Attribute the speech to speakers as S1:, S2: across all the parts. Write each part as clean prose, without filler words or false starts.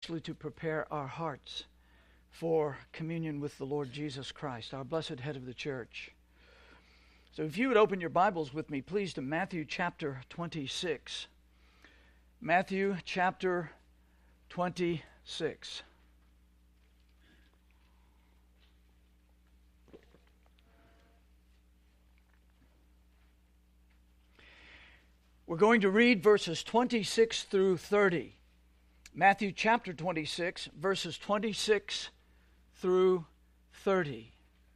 S1: To prepare our hearts for communion with the Lord Jesus Christ, our blessed head of the church. So if you would open your Bibles with me, please, to Matthew chapter 26. Matthew chapter 26. We're going to read verses 26 through 30. Matthew chapter 26, verses 26 through 30.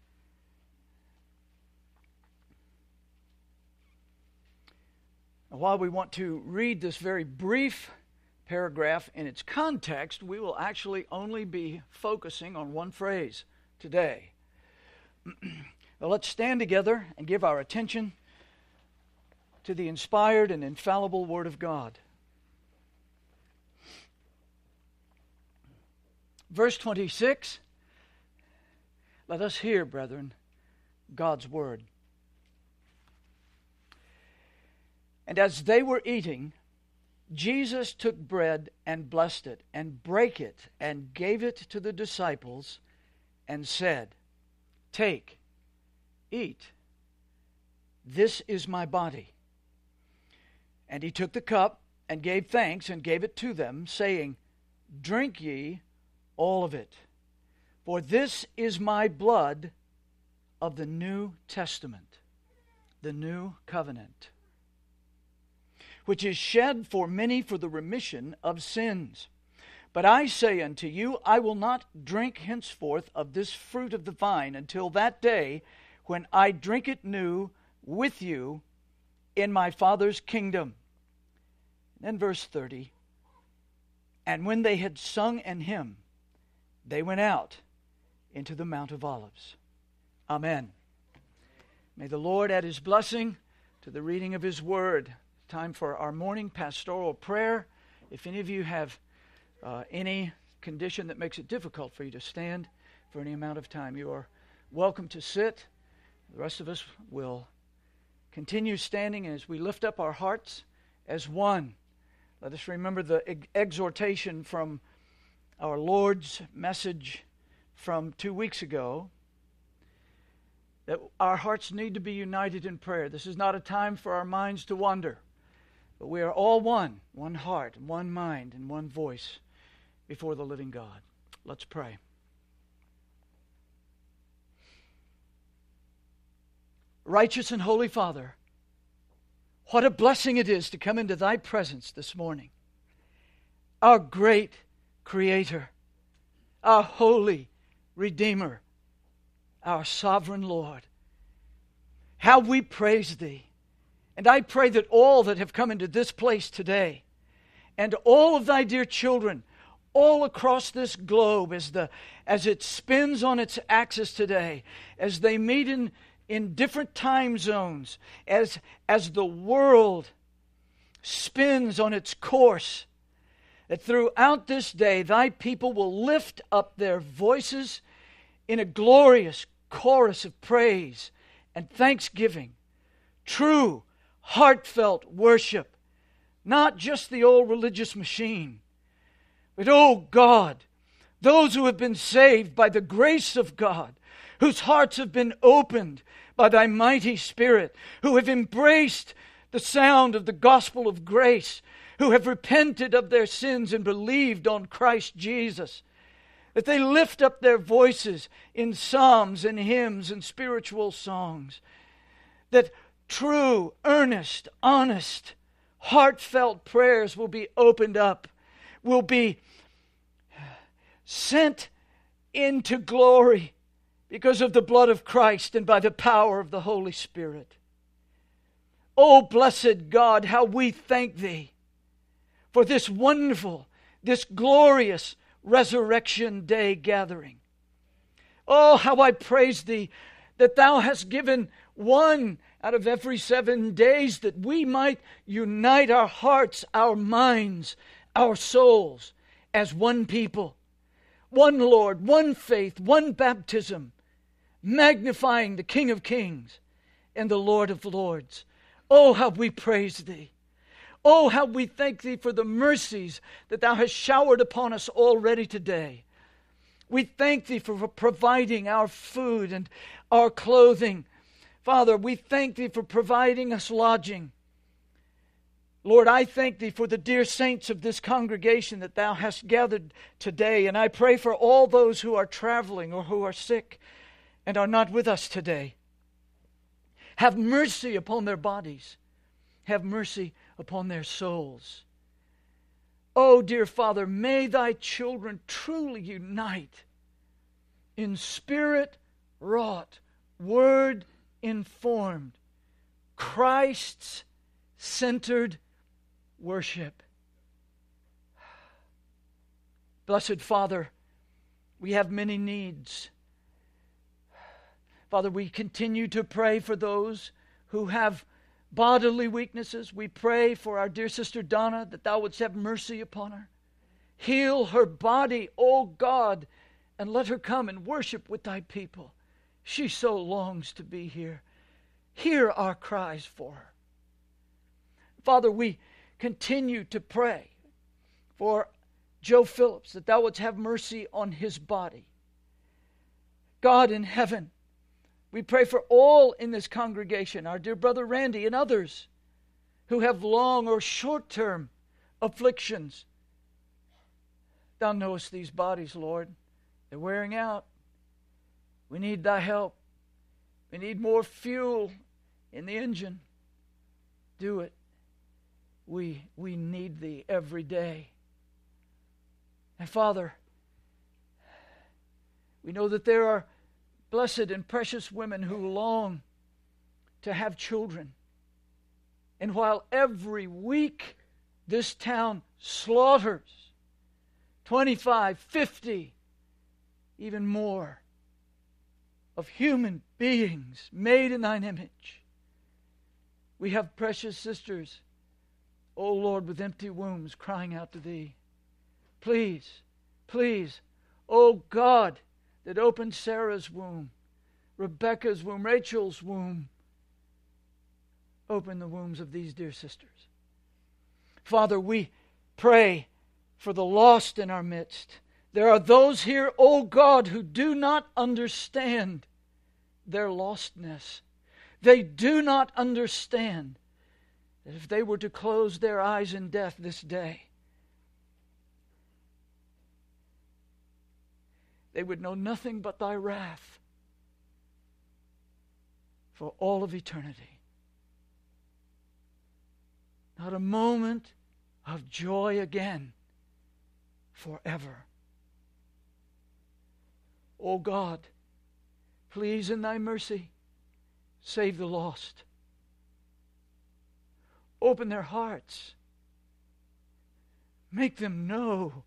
S1: Now, while we want to read this very brief paragraph in its context, we will actually only be focusing on one phrase today. Now, let's stand together and give our attention to the inspired and infallible Word of God. Verse 26, let us hear, brethren, God's word. And as they were eating, Jesus took bread and blessed it, and brake it, and gave it to the disciples, and said, "Take, eat, this is my body." And he took the cup, and gave thanks, and gave it to them, saying, "Drink ye all of it, for this is my blood of the New Testament, the New Covenant, which is shed for many for the remission of sins. But I say unto you, I will not drink henceforth of this fruit of the vine until that day when I drink it new with you in my Father's kingdom." And then verse 30, and when they had sung an hymn, they went out into the Mount of Olives. Amen. May the Lord add His blessing to the reading of His Word. Time for our morning pastoral prayer. If any of you have any condition that makes it difficult for you to stand for any amount of time, you are welcome to sit. The rest of us will continue standing as we lift up our hearts as one. Let us remember the exhortation from our Lord's message from 2 weeks ago, that our hearts need to be united in prayer. This is not a time for our minds to wander, but we are all one heart, one mind, and one voice before the living God. Let's pray. Righteous and holy Father, what a blessing it is to come into Thy presence this morning. Our great Creator, our holy Redeemer, our sovereign Lord. How we praise Thee. And I pray that all that have come into this place today, and all of Thy dear children, all across this globe as it spins on its axis today, as they meet in different time zones, as the world spins on its course, that throughout this day Thy people will lift up their voices in a glorious chorus of praise and thanksgiving, true, heartfelt worship, not just the old religious machine, but, oh God, those who have been saved by the grace of God, whose hearts have been opened by Thy mighty Spirit, who have embraced the sound of the gospel of grace, who have repented of their sins and believed on Christ Jesus, that they lift up their voices in psalms and hymns and spiritual songs, that true, earnest, honest, heartfelt prayers will be opened up, will be sent into glory because of the blood of Christ and by the power of the Holy Spirit. Oh, blessed God, how we thank Thee for this wonderful, this glorious Resurrection Day gathering. Oh, how I praise Thee that Thou hast given one out of every 7 days that we might unite our hearts, our minds, our souls as one people, one Lord, one faith, one baptism, magnifying the King of Kings and the Lord of Lords. Oh, how we praise Thee. Oh, how we thank Thee for the mercies that Thou hast showered upon us already today. We thank Thee for providing our food and our clothing. Father, we thank Thee for providing us lodging. Lord, I thank Thee for the dear saints of this congregation that Thou hast gathered today, and I pray for all those who are traveling or who are sick and are not with us today. Have mercy upon their bodies. Have mercy upon their souls. Oh, dear Father, may Thy children truly unite in spirit wrought, word informed, Christ's centered worship. Blessed Father, we have many needs. Father, we continue to pray for those who have bodily weaknesses. We pray for our dear sister Donna, that Thou wouldst have mercy upon her. Heal her body, O God, and let her come and worship with Thy people. She so longs to be here. Hear our cries for her. Father, we continue to pray for Joe Phillips, that Thou wouldst have mercy on his body. God in heaven, we pray for all in this congregation, our dear brother Randy and others who have long or short-term afflictions. Thou knowest these bodies, Lord. They're wearing out. We need Thy help. We need more fuel in the engine. Do it. We need Thee every day. And Father, we know that there are blessed and precious women who long to have children. And while every week this town slaughters 25, 50, even more of human beings made in Thine image, we have precious sisters, O Lord, with empty wombs crying out to Thee. Please, please, O God, that opened Sarah's womb, Rebecca's womb, Rachel's womb, open the wombs of these dear sisters. Father, we pray for the lost in our midst. There are those here, O God, who do not understand their lostness. They do not understand that if they were to close their eyes in death this day, they would know nothing but Thy wrath for all of eternity. Not a moment of joy again forever. O God, please in Thy mercy, save the lost. Open their hearts. Make them know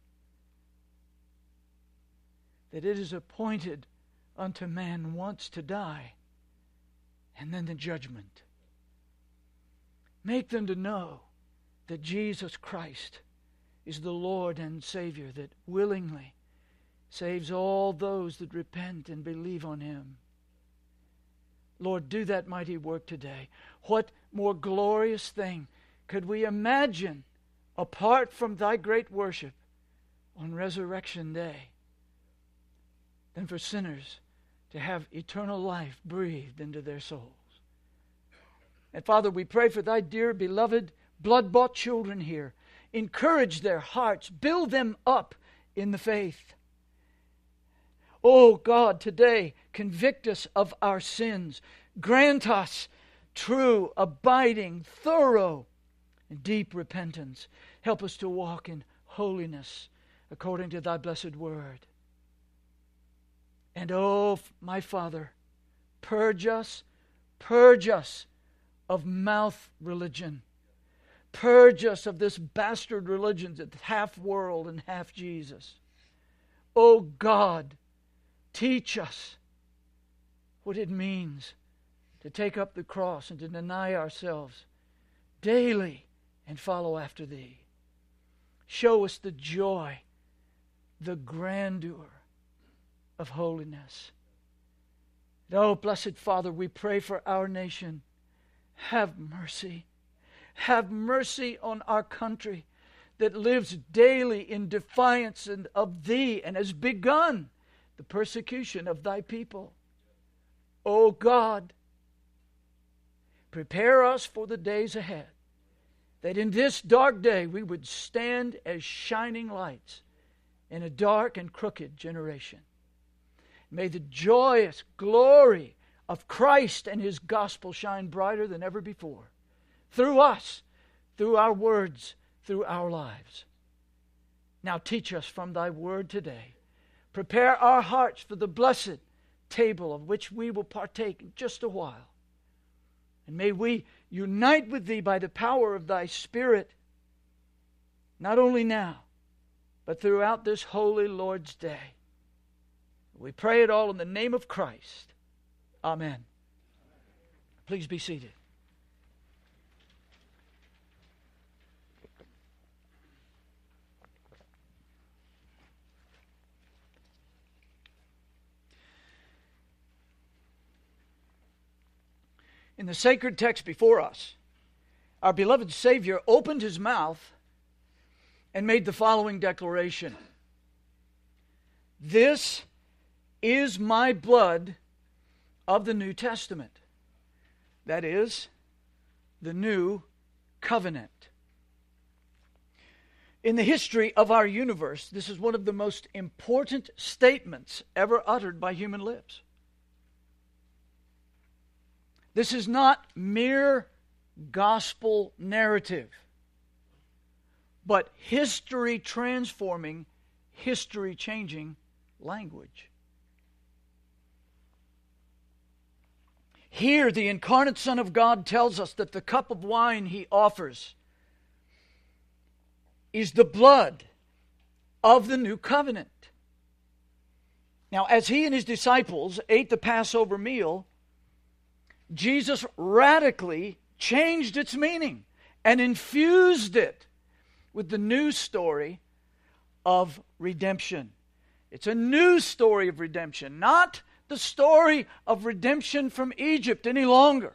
S1: that it is appointed unto man once to die, and then the judgment. Make them to know that Jesus Christ is the Lord and Savior that willingly saves all those that repent and believe on Him. Lord, do that mighty work today. What more glorious thing could we imagine apart from Thy great worship on Resurrection Day than for sinners to have eternal life breathed into their souls? And Father, we pray for Thy dear, beloved, blood-bought children here. Encourage their hearts. Build them up in the faith. Oh God, today, convict us of our sins. Grant us true, abiding, thorough, and deep repentance. Help us to walk in holiness according to Thy blessed word. And oh, my Father, purge us of mouth religion. Purge us of this bastard religion that's half world and half Jesus. Oh God, teach us what it means to take up the cross and to deny ourselves daily and follow after Thee. Show us the joy, the grandeur of holiness. Oh, blessed Father, we pray for our nation. Have mercy. have mercy on our country that lives daily in defiance of Thee and has begun the persecution of Thy people. O God, prepare us for the days ahead, that in this dark day we would stand as shining lights in a dark and crooked generation. May the joyous glory of Christ and His gospel shine brighter than ever before, through us, through our words, through our lives. Now teach us from Thy word today. Prepare our hearts for the blessed table of which we will partake in just a while. And may we unite with Thee by the power of Thy Spirit, not only now, but throughout this holy Lord's day. We pray it all in the name of Christ. Amen. Please be seated. In the sacred text before us, our beloved Savior opened His mouth and made the following declaration: "This is my blood of the New Testament." That is, the new covenant. In the history of our universe, this is one of the most important statements ever uttered by human lips. This is not mere gospel narrative, but history-transforming, history-changing language. Here, the incarnate Son of God tells us that the cup of wine He offers is the blood of the new covenant. Now, as He and His disciples ate the Passover meal, Jesus radically changed its meaning and infused it with the new story of redemption. It's a new story of redemption, not the story of redemption from Egypt any longer,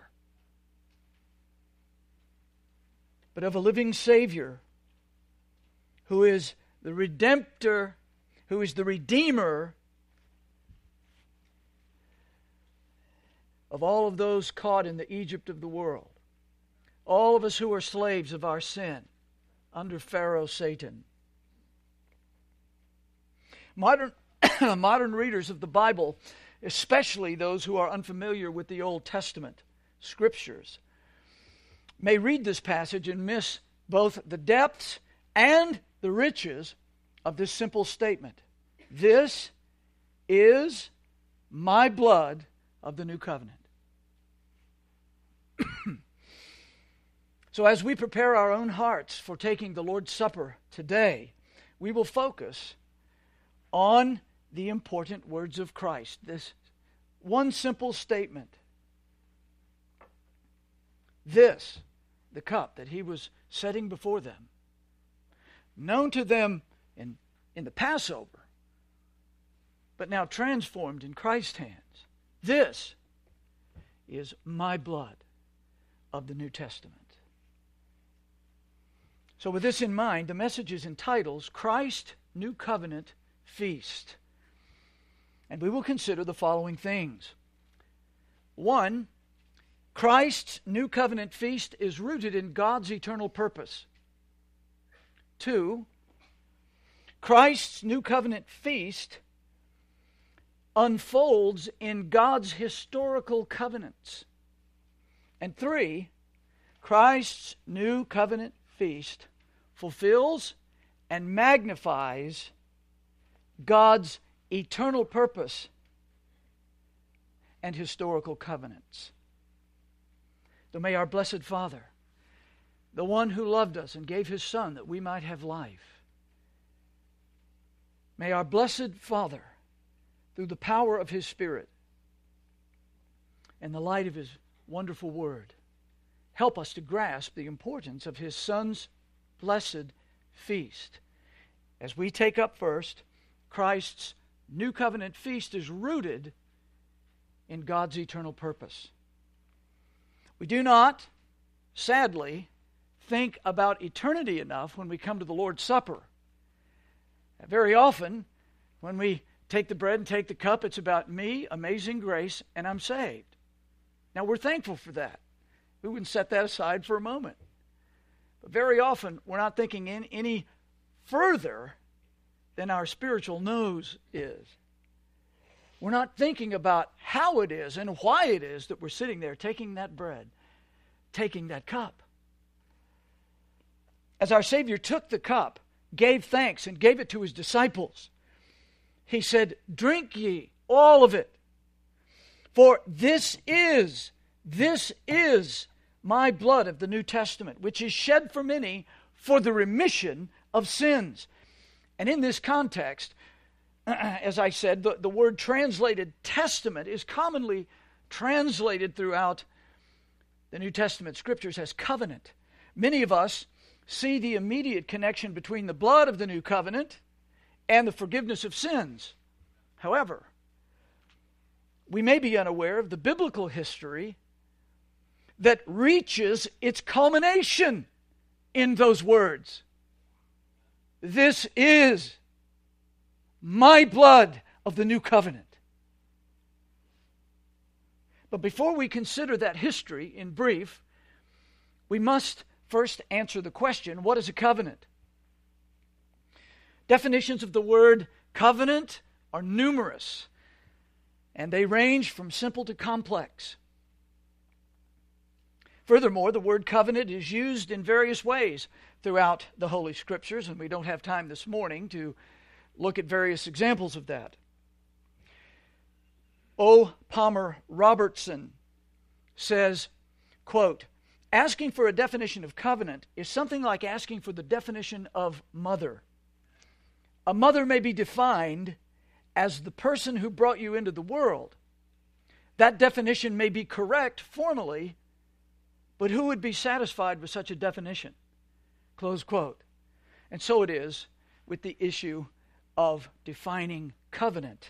S1: but of a living Savior who is the Redemptor, who is the Redeemer of all of those caught in the Egypt of the world. All of us who are slaves of our sin under Pharaoh Satan. Modern readers of the Bible, especially those who are unfamiliar with the Old Testament scriptures, may read this passage and miss both the depths and the riches of this simple statement. This is my blood of the new covenant. So as we prepare our own hearts for taking the Lord's Supper today, we will focus on the important words of Christ. This one simple statement. This, the cup that He was setting before them, known to them in the Passover, but now transformed in Christ's hands. This is my blood of the New Testament. So with this in mind, the message is entitled Christ New Covenant Feast. And we will consider the following things. 1, Christ's New Covenant Feast is rooted in God's eternal purpose. 2, Christ's New Covenant Feast unfolds in God's historical covenants. And 3, Christ's New Covenant Feast fulfills and magnifies God's eternal purpose and historical covenants. So may our blessed Father, the one who loved us and gave His Son that we might have life, may our blessed Father, through the power of His Spirit and the light of His wonderful Word, help us to grasp the importance of His Son's blessed feast. As we take up first, Christ's New Covenant Feast is rooted in God's eternal purpose. We do not, sadly, think about eternity enough when we come to the Lord's Supper. Very often, when we take the bread and take the cup, it's about me, amazing grace, and I'm saved. Now, we're thankful for that. We wouldn't set that aside for a moment. But very often, we're not thinking in any further than our spiritual nose is. We're not thinking about how it is and why it is that we're sitting there taking that bread, taking that cup. As our Savior took the cup, gave thanks, and gave it to his disciples, he said, "Drink ye all of it, for this is my blood of the New Testament, which is shed for many for the remission of sins." And in this context, as I said, the word translated testament is commonly translated throughout the New Testament scriptures as covenant. Many of us see the immediate connection between the blood of the new covenant and the forgiveness of sins. However, we may be unaware of the biblical history that reaches its culmination in those words. This is my blood of the new covenant. But before we consider that history in brief, we must first answer the question, what is a covenant? Definitions of the word covenant are numerous, and they range from simple to complex. Furthermore, the word covenant is used in various ways throughout the Holy Scriptures, and we don't have time this morning to look at various examples of that. O. Palmer Robertson says, quote, "Asking for a definition of covenant is something like asking for the definition of mother. A mother may be defined as the person who brought you into the world. That definition may be correct formally, but who would be satisfied with such a definition?" Close quote. And so it is with the issue of defining covenant.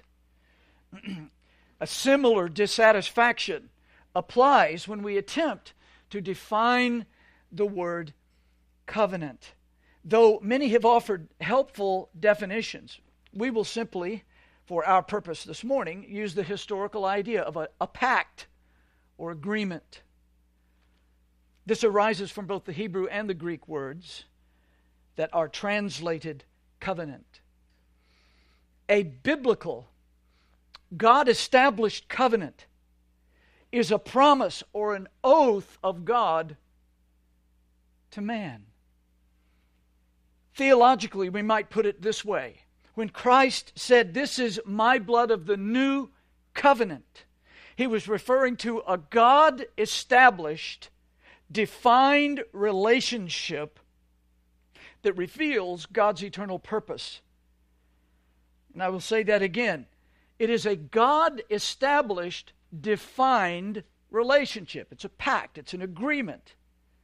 S1: A similar dissatisfaction applies when we attempt to define the word covenant. Though many have offered helpful definitions, we will simply, for our purpose this morning, use the historical idea of a pact or agreement. This arises from both the Hebrew and the Greek words that are translated covenant. A biblical, God-established covenant is a promise or an oath of God to man. Theologically, we might put it this way. When Christ said, "This is my blood of the new covenant," he was referring to a God-established, defined relationship that reveals God's eternal purpose. And I will say that again. It is a God-established, defined relationship. It's a pact. It's an agreement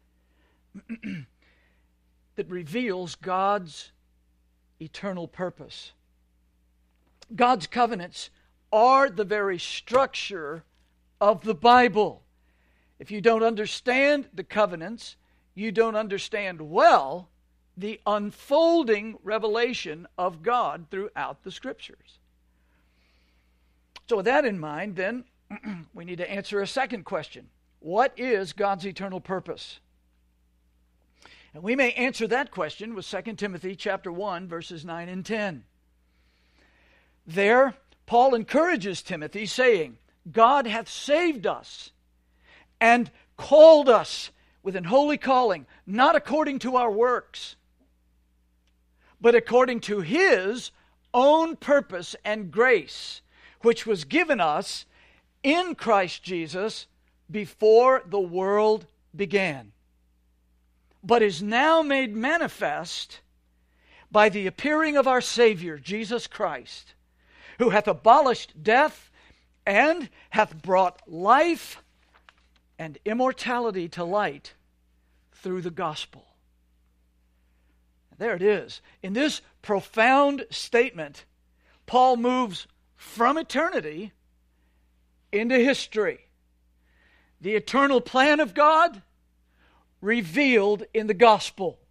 S1: that reveals God's eternal purpose. God's covenants are the very structure of the Bible. If you don't understand the covenants, you don't understand well the unfolding revelation of God throughout the Scriptures. So with that in mind, then, we need to answer a second question. What is God's eternal purpose? And we may answer that question with 2 Timothy chapter 1, verses 9 and 10. There, Paul encourages Timothy, saying, "God hath saved us and called us with an holy calling, not according to our works, but according to His own purpose and grace, which was given us in Christ Jesus before the world began, but is now made manifest by the appearing of our Savior, Jesus Christ, who hath abolished death and hath brought life and immortality to light through the gospel." There it is. In this profound statement, Paul moves from eternity into history. The eternal plan of God revealed in the gospel.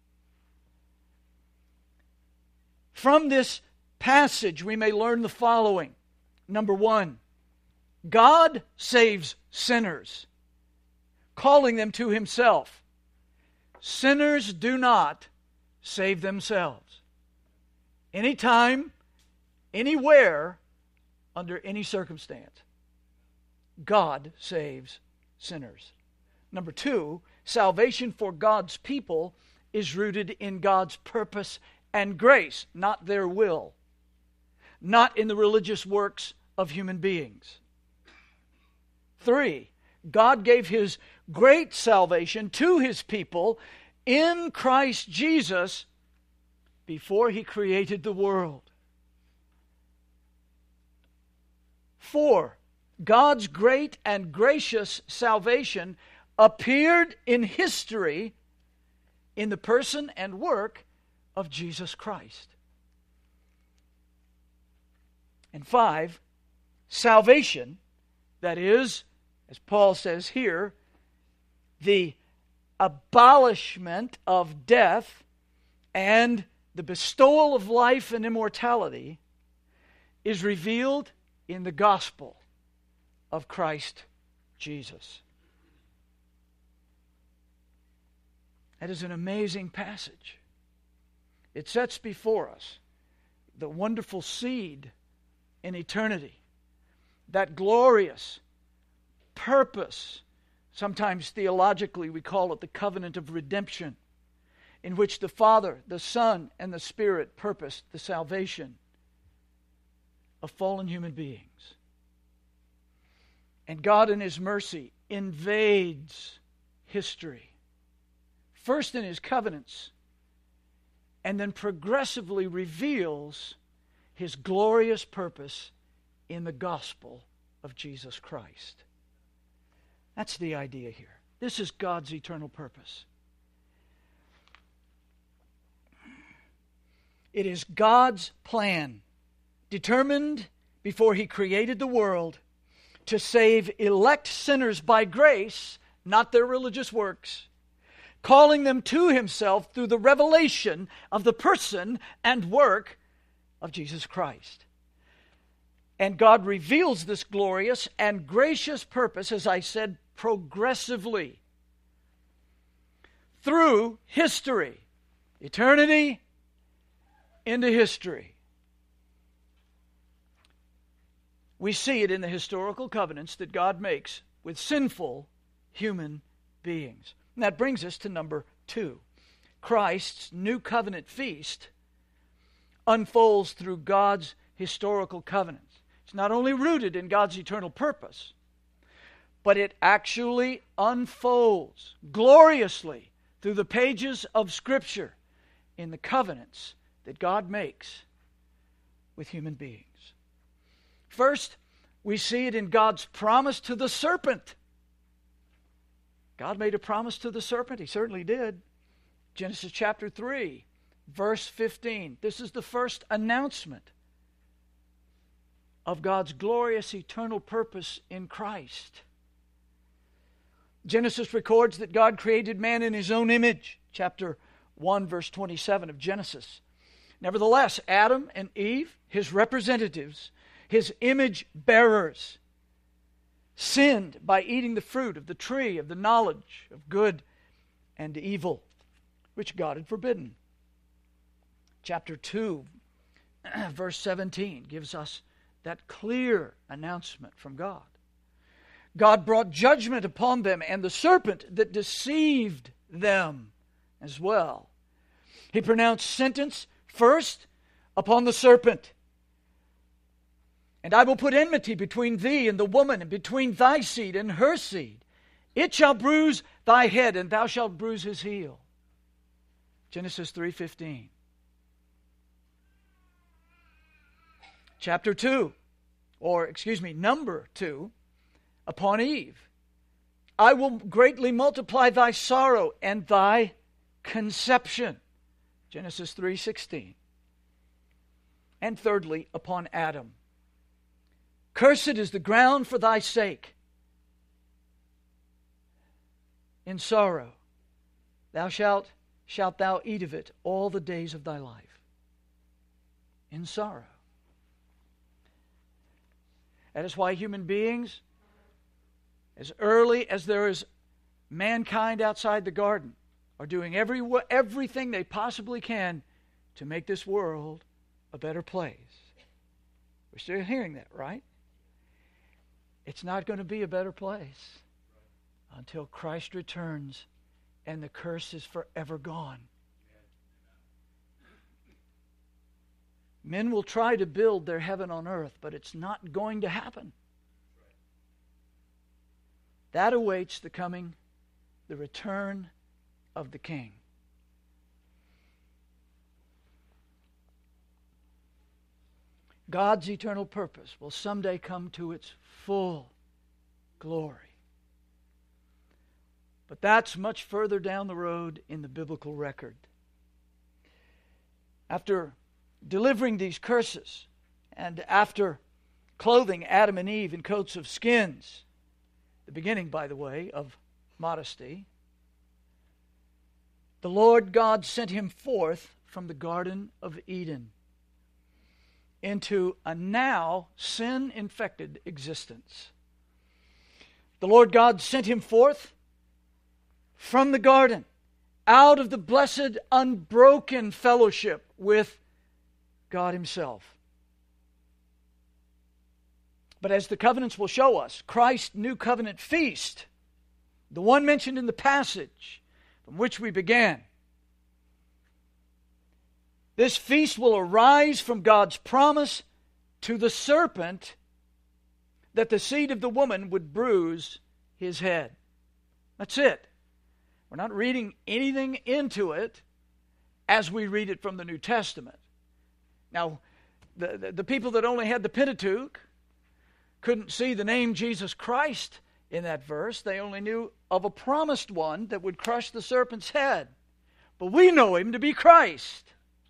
S1: From this passage, we may learn the following. Number one, God saves sinners, calling them to Himself. Sinners do not save themselves. Anytime, anywhere, under any circumstance, God saves sinners. Number two, salvation for God's people is rooted in God's purpose and grace, not their will, not in the religious works of human beings. Three, God gave His great salvation to His people in Christ Jesus before He created the world. Four, God's great and gracious salvation appeared in history in the person and work of Jesus Christ. And five, salvation, that is, as Paul says here, the abolishment of death and the bestowal of life and immortality, is revealed in the gospel of Christ Jesus. That is an amazing passage. It sets before us the wonderful seed in eternity, that glorious purpose. Sometimes theologically we call it the covenant of redemption, in which the Father, the Son, and the Spirit purposed the salvation of fallen human beings. And God in His mercy invades history, first in His covenants, and then progressively reveals His glorious purpose in the gospel of Jesus Christ. That's the idea here. This is God's eternal purpose. It is God's plan, determined before He created the world, to save elect sinners by grace, not their religious works, calling them to Himself through the revelation of the person and work of Jesus Christ. And God reveals this glorious and gracious purpose, as I said, progressively through history, eternity into history. We see it in the historical covenants that God makes with sinful human beings. And that brings us to number two. Christ's new covenant feast unfolds through God's historical covenants. It's not only rooted in God's eternal purpose, but it actually unfolds gloriously through the pages of Scripture in the covenants that God makes with human beings. First, we see it in God's promise to the serpent. God made a promise to the serpent. He certainly did. Genesis chapter 3, verse 15. This is the first announcement of God's glorious eternal purpose in Christ. Genesis records that God created man in His own image. Chapter 1, verse 27 of Genesis. Nevertheless, Adam and Eve, His representatives, His image bearers, sinned by eating the fruit of the tree of the knowledge of good and evil, which God had forbidden. Chapter 2, verse 17 gives us that clear announcement from God. God brought judgment upon them and the serpent that deceived them as well. He pronounced sentence first upon the serpent. And I will put enmity between thee and the woman, and between thy seed and her seed. It shall bruise thy head, and thou shalt bruise his heel. Genesis 3:15. Chapter 2, number 2, upon Eve. I will greatly multiply thy sorrow and thy conception. Genesis 3:16. And thirdly, upon Adam. Cursed is the ground for thy sake. In sorrow shalt thou eat of it all the days of thy life, in sorrow. That is why human beings, as early as there is mankind outside the garden, are doing everything they possibly can to make this world a better place. We're still hearing that, right? It's not going to be a better place until Christ returns and the curse is forever gone. Men will try to build their heaven on earth, but it's not going to happen. That awaits the return of the King. God's eternal purpose will someday come to its full glory. But that's much further down the road in the biblical record. After delivering these curses, and after clothing Adam and Eve in coats of skins, the beginning, by the way, of modesty, the Lord God sent him forth from the Garden of Eden into a now sin-infected existence. The Lord God sent him forth from the garden, out of the blessed, unbroken fellowship with God Himself. But as the covenants will show us, Christ's new covenant feast, the one mentioned in the passage from which we began, this feast will arise from God's promise to the serpent that the seed of the woman would bruise his head. That's it. We're not reading anything into it as we read it from the New Testament. Now, the people that only had the Pentateuch couldn't see the name Jesus Christ in that verse. They only knew of a promised one that would crush the serpent's head. But we know Him to be Christ.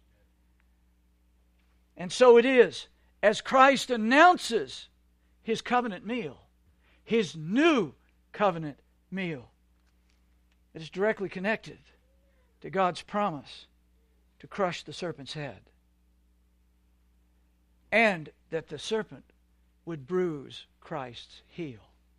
S1: And so it is, as Christ announces His covenant meal, His new covenant meal, it is directly connected to God's promise to crush the serpent's head. And that the serpent would bruise Christ's heel.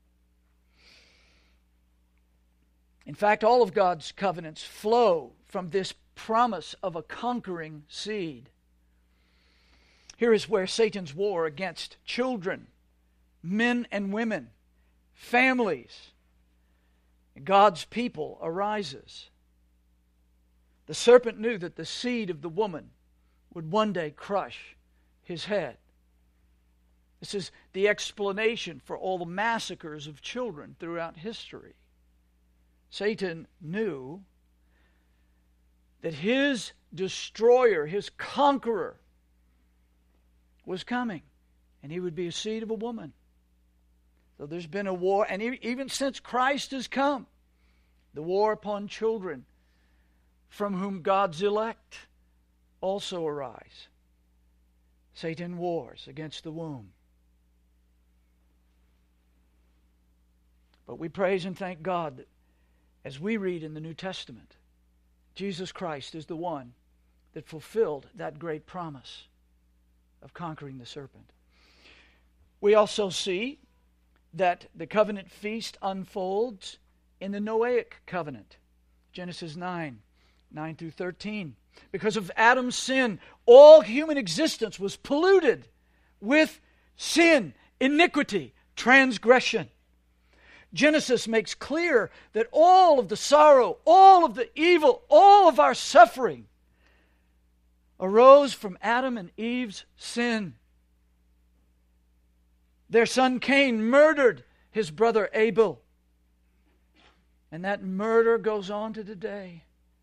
S1: In fact, all of God's covenants flow from this promise of a conquering seed. Here is where Satan's war against children, men and women, families, God's people arises. The serpent knew that the seed of the woman would one day crush his head. This is the explanation for all the massacres of children throughout history. Satan knew that his destroyer, his conqueror, was coming, and he would be a seed of a woman. So there's been a war, and even since Christ has come, the war upon children, from whom God's elect also arise. Satan wars against the womb. But we praise and thank God that as we read in the New Testament, Jesus Christ is the one that fulfilled that great promise of conquering the serpent. We also see that the covenant feast unfolds in the Noahic covenant. Genesis 9 through 13. Because of Adam's sin, all human existence was polluted with sin, iniquity, transgression. Genesis makes clear that all of the sorrow, all of the evil, all of our suffering arose from Adam and Eve's sin. Their son Cain murdered his brother Abel. And that murder goes on to today.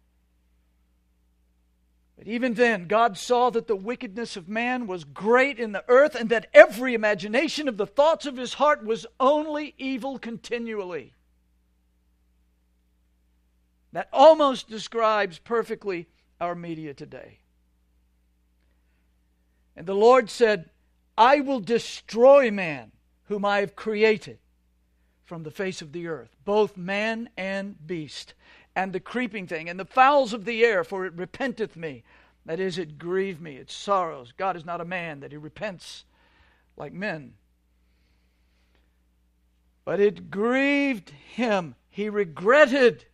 S1: But even then, God saw that the wickedness of man was great in the earth, and that every imagination of the thoughts of his heart was only evil continually. That almost describes perfectly our media today. And the Lord said, I will destroy man whom I have created from the face of the earth, both man and beast, and the creeping thing, and the fowls of the air, for it repenteth me. That is, it grieved me, it sorrows. God is not a man that he repents like men. But it grieved him. He regretted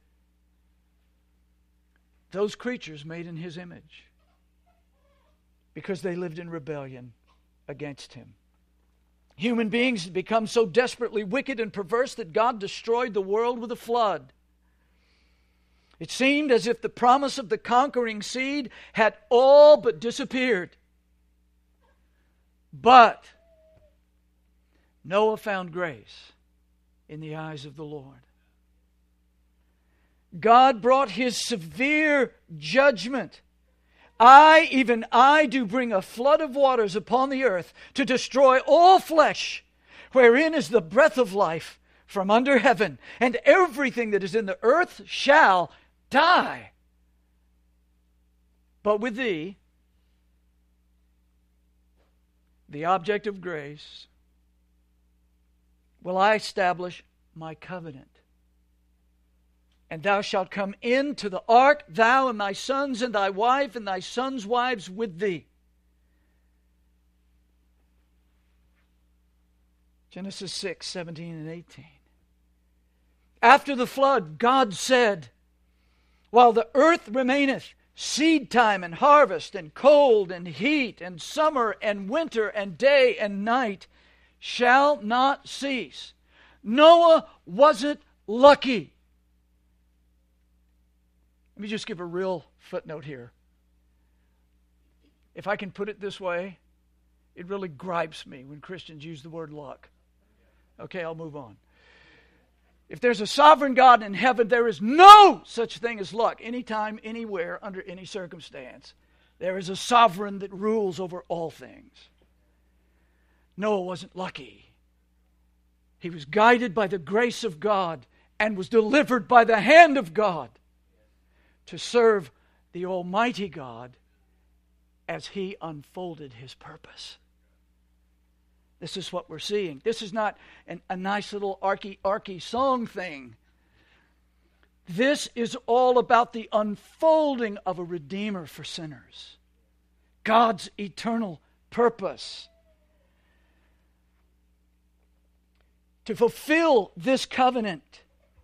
S1: those creatures made in his image because they lived in rebellion against him. Human beings had become so desperately wicked and perverse that God destroyed the world with a flood. It seemed as if the promise of the conquering seed had all but disappeared. But Noah found grace in the eyes of the Lord. God brought his severe judgment. Even I do bring a flood of waters upon the earth to destroy all flesh, wherein is the breath of life from under heaven, and everything that is in the earth shall die. But with thee, the object of grace, will I establish my covenant. And thou shalt come into the ark, thou and thy sons and thy wife and thy sons' wives with thee. Genesis 6, 17 and 18. After the flood, God said, while the earth remaineth, seed time and harvest and cold and heat and summer and winter and day and night shall not cease. Noah wasn't lucky. Let me just give a real footnote here. If I can put it this way, it really gripes me when Christians use the word luck. Okay, I'll move on. If there's a sovereign God in heaven, there is no such thing as luck, anytime, anywhere, under any circumstance. There is a sovereign that rules over all things. Noah wasn't lucky. He was guided by the grace of God and was delivered by the hand of God to serve the Almighty God as he unfolded his purpose. This is what we're seeing. This is not a nice little arky song thing. This is all about the unfolding of a Redeemer for sinners. God's eternal purpose. To fulfill this covenant,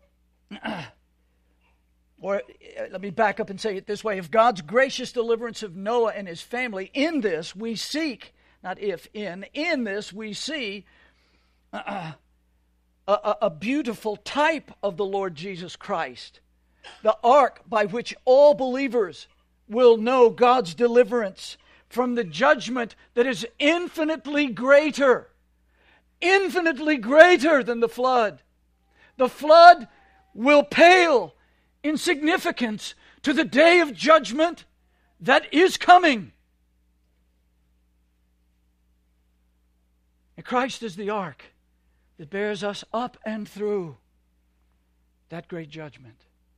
S1: or let me back up and say it this way. If God's gracious deliverance of Noah and his family, in this we seek, not if, in this we see a beautiful type of the Lord Jesus Christ. The ark by which all believers will know God's deliverance from the judgment that is infinitely greater than the flood. The flood will pale in significance to the day of judgment that is coming. And Christ is the ark that bears us up and through that great judgment.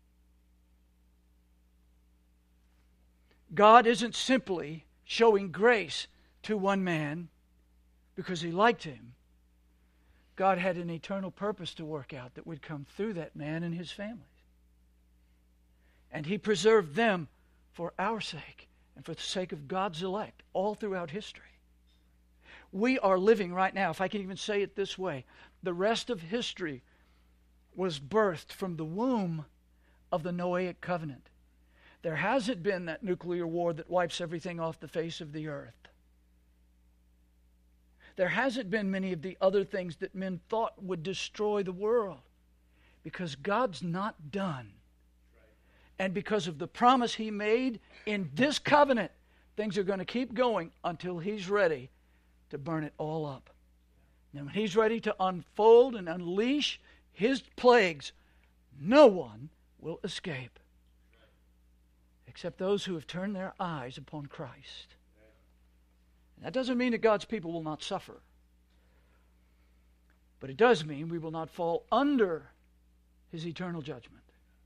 S1: God isn't simply showing grace to one man because he liked him. God had an eternal purpose to work out that would come through that man and his family. And he preserved them for our sake and for the sake of God's elect all throughout history. We are living right now, if I can even say it this way, the rest of history was birthed from the womb of the Noahic covenant. There hasn't been that nuclear war that wipes everything off the face of the earth. There hasn't been many of the other things that men thought would destroy the world, because God's not done. And because of the promise he made in this covenant, things are going to keep going until he's ready to burn it all up. And when he's ready to unfold and unleash his plagues, no one will escape except those who have turned their eyes upon Christ. And that doesn't mean that God's people will not suffer. But it does mean we will not fall under his eternal judgment.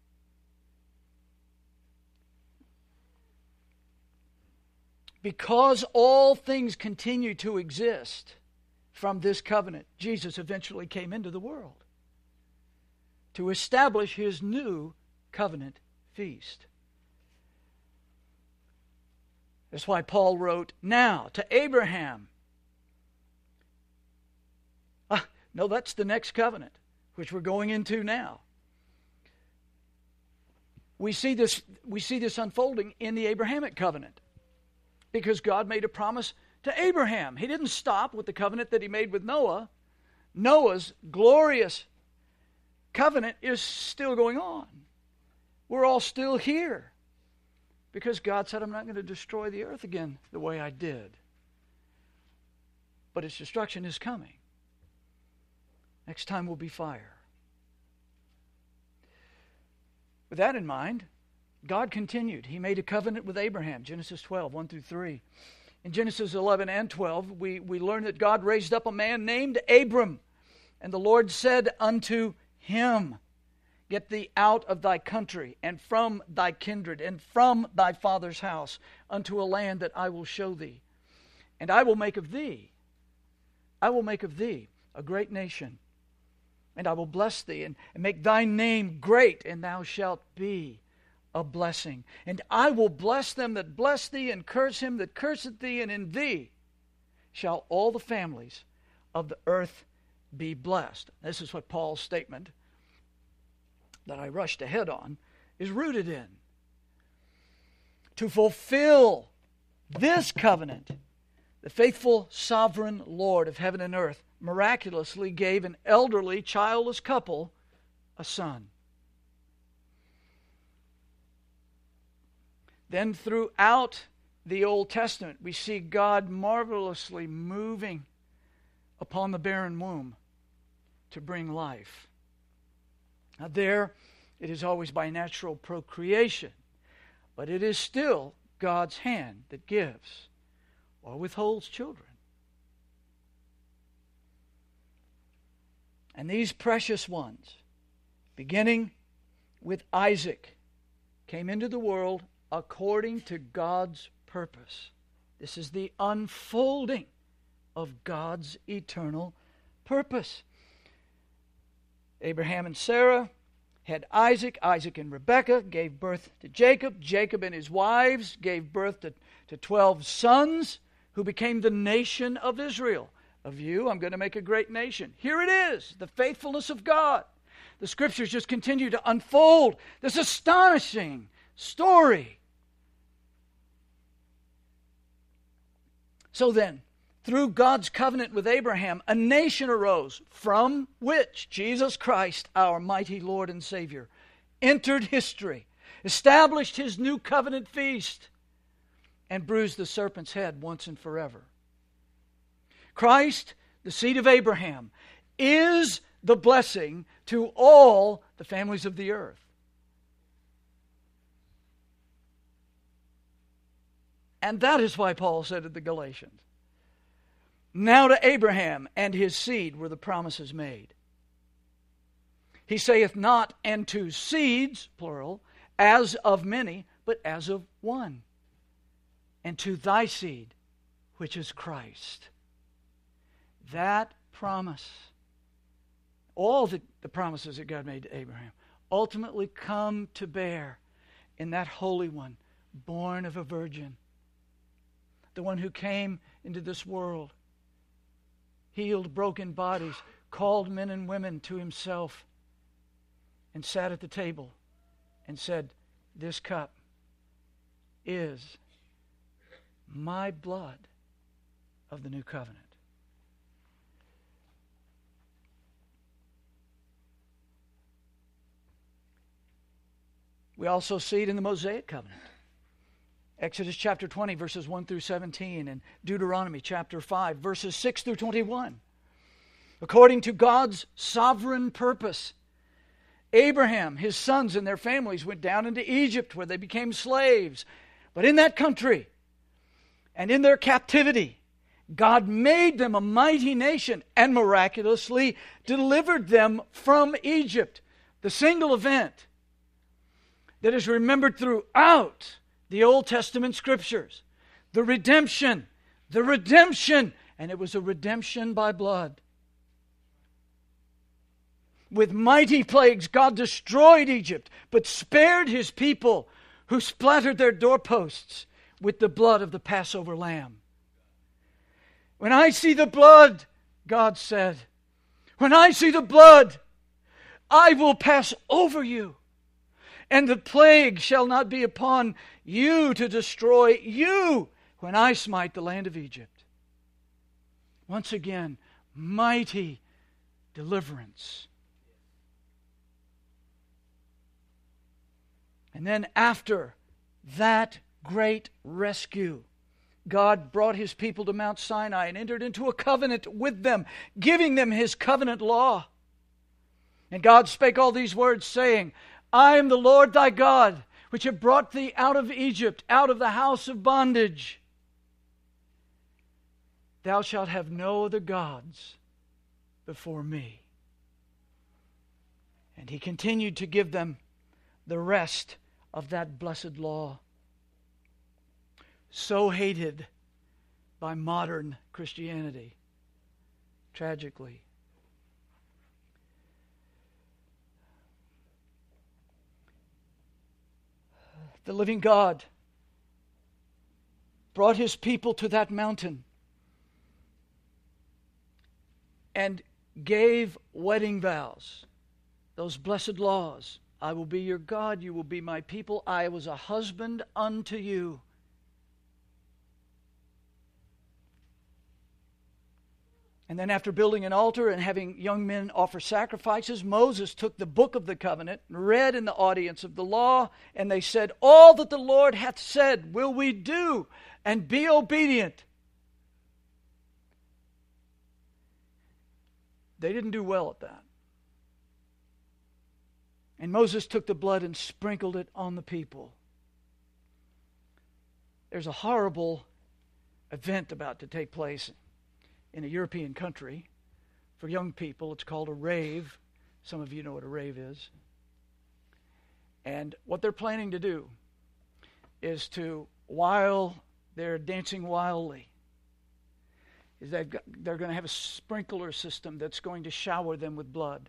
S1: Because all things continue to exist from this covenant, Jesus eventually came into the world to establish his new covenant feast. That's why Paul wrote, now to Abraham. No, that's the next covenant, which we're going into now. We see this unfolding in the Abrahamic covenant, because God made a promise to Abraham. He didn't stop with the covenant that he made with Noah. Noah's glorious covenant is still going on. We're all still here, because God said, I'm not going to destroy the earth again the way I did. But its destruction is coming. Next time will be fire. With that in mind, God continued. He made a covenant with Abraham, Genesis 12, 1 through 3. In Genesis 11 and 12, we learn that God raised up a man named Abram. And the Lord said unto him, get thee out of thy country, and from thy kindred, and from thy father's house, unto a land that I will show thee. And I will make of thee a great nation. And I will bless thee, and make thy name great, and thou shalt be a blessing. And I will bless them that bless thee, and curse him that curseth thee, and in thee shall all the families of the earth be blessed. This is what Paul's statement that I rushed ahead on is rooted in. To fulfill this covenant, the faithful sovereign Lord of heaven and earth miraculously gave an elderly, childless couple a son. Then throughout the Old Testament, we see God marvelously moving upon the barren womb to bring life. Now there, it is always by natural procreation, but it is still God's hand that gives or withholds children. And these precious ones, beginning with Isaac, came into the world according to God's purpose. This is the unfolding of God's eternal purpose. Abraham and Sarah had Isaac. Isaac and Rebekah gave birth to Jacob. Jacob and his wives gave birth to 12 sons who became the nation of Israel. Of you, I'm going to make a great nation. Here it is, the faithfulness of God. The Scriptures just continue to unfold this astonishing story. So then, through God's covenant with Abraham, a nation arose from which Jesus Christ, our mighty Lord and Savior, entered history, established his new covenant feast, and bruised the serpent's head once and forever. Christ, the seed of Abraham, is the blessing to all the families of the earth. And that is why Paul said to the Galatians, now to Abraham and his seed were the promises made. He saith not, and to seeds, plural, as of many, but as of one. And to thy seed, which is Christ. That promise, all the promises that God made to Abraham, ultimately come to bear in that Holy One, born of a virgin. The one who came into this world, healed broken bodies, called men and women to himself, and sat at the table and said, this cup is my blood of the new covenant. We also see it in the Mosaic covenant. Exodus chapter 20, verses 1 through 17, and Deuteronomy chapter 5, verses 6 through 21. According to God's sovereign purpose, Abraham, his sons, and their families went down into Egypt, where they became slaves. But in that country, and in their captivity, God made them a mighty nation and miraculously delivered them from Egypt. The single event that is remembered throughout the Old Testament Scriptures. The redemption, and it was a redemption by blood. With mighty plagues, God destroyed Egypt, but spared his people who splattered their doorposts with the blood of the Passover lamb. When I see the blood, God said, when I see the blood, I will pass over you, and the plague shall not be upon you to destroy you when I smite the land of Egypt. Once again, mighty deliverance. And then after that great rescue, God brought his people to Mount Sinai and entered into a covenant with them, giving them his covenant law. And God spake all these words, saying, I am the Lord thy God, which have brought thee out of Egypt, out of the house of bondage. Thou shalt have no other gods before me. And he continued to give them the rest of that blessed law, so hated by modern Christianity, tragically. The living God brought his people to that mountain and gave wedding vows, those blessed laws. I will be your God, you will be my people. I was a husband unto you. And then after building an altar and having young men offer sacrifices, Moses took the book of the covenant and read in the audience of the law, and they said, all that the Lord hath said will we do, and be obedient. They didn't do well at that. And Moses took the blood and sprinkled it on the people. There's a horrible event about to take place in a European country. For young people, it's called a rave. Some of you know what a rave is. And what they're planning to do is to, while they're dancing wildly, is that they're going to have a sprinkler system that's going to shower them with blood.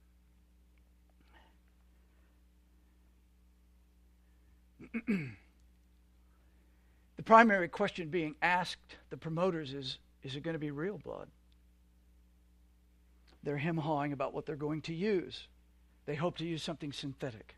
S1: The primary question being asked the promoters is it going to be real blood? They're hem-hawing about what they're going to use. They hope to use something synthetic.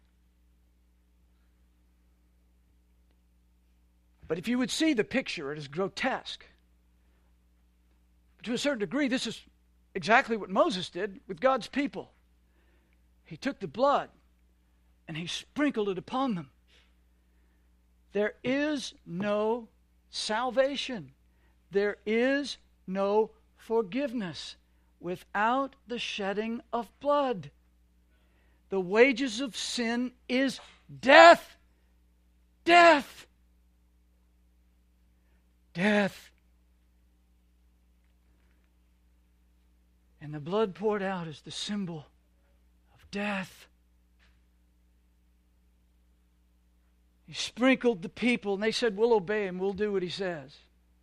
S1: But if you would see the picture, it is grotesque. But to a certain degree, this is exactly what Moses did with God's people. He took the blood and he sprinkled it upon them. There is no salvation. There is no forgiveness without the shedding of blood. The wages of sin is death. Death. Death. And the blood poured out is the symbol of death. He sprinkled the people, and they said, we'll obey him, we'll do what he says.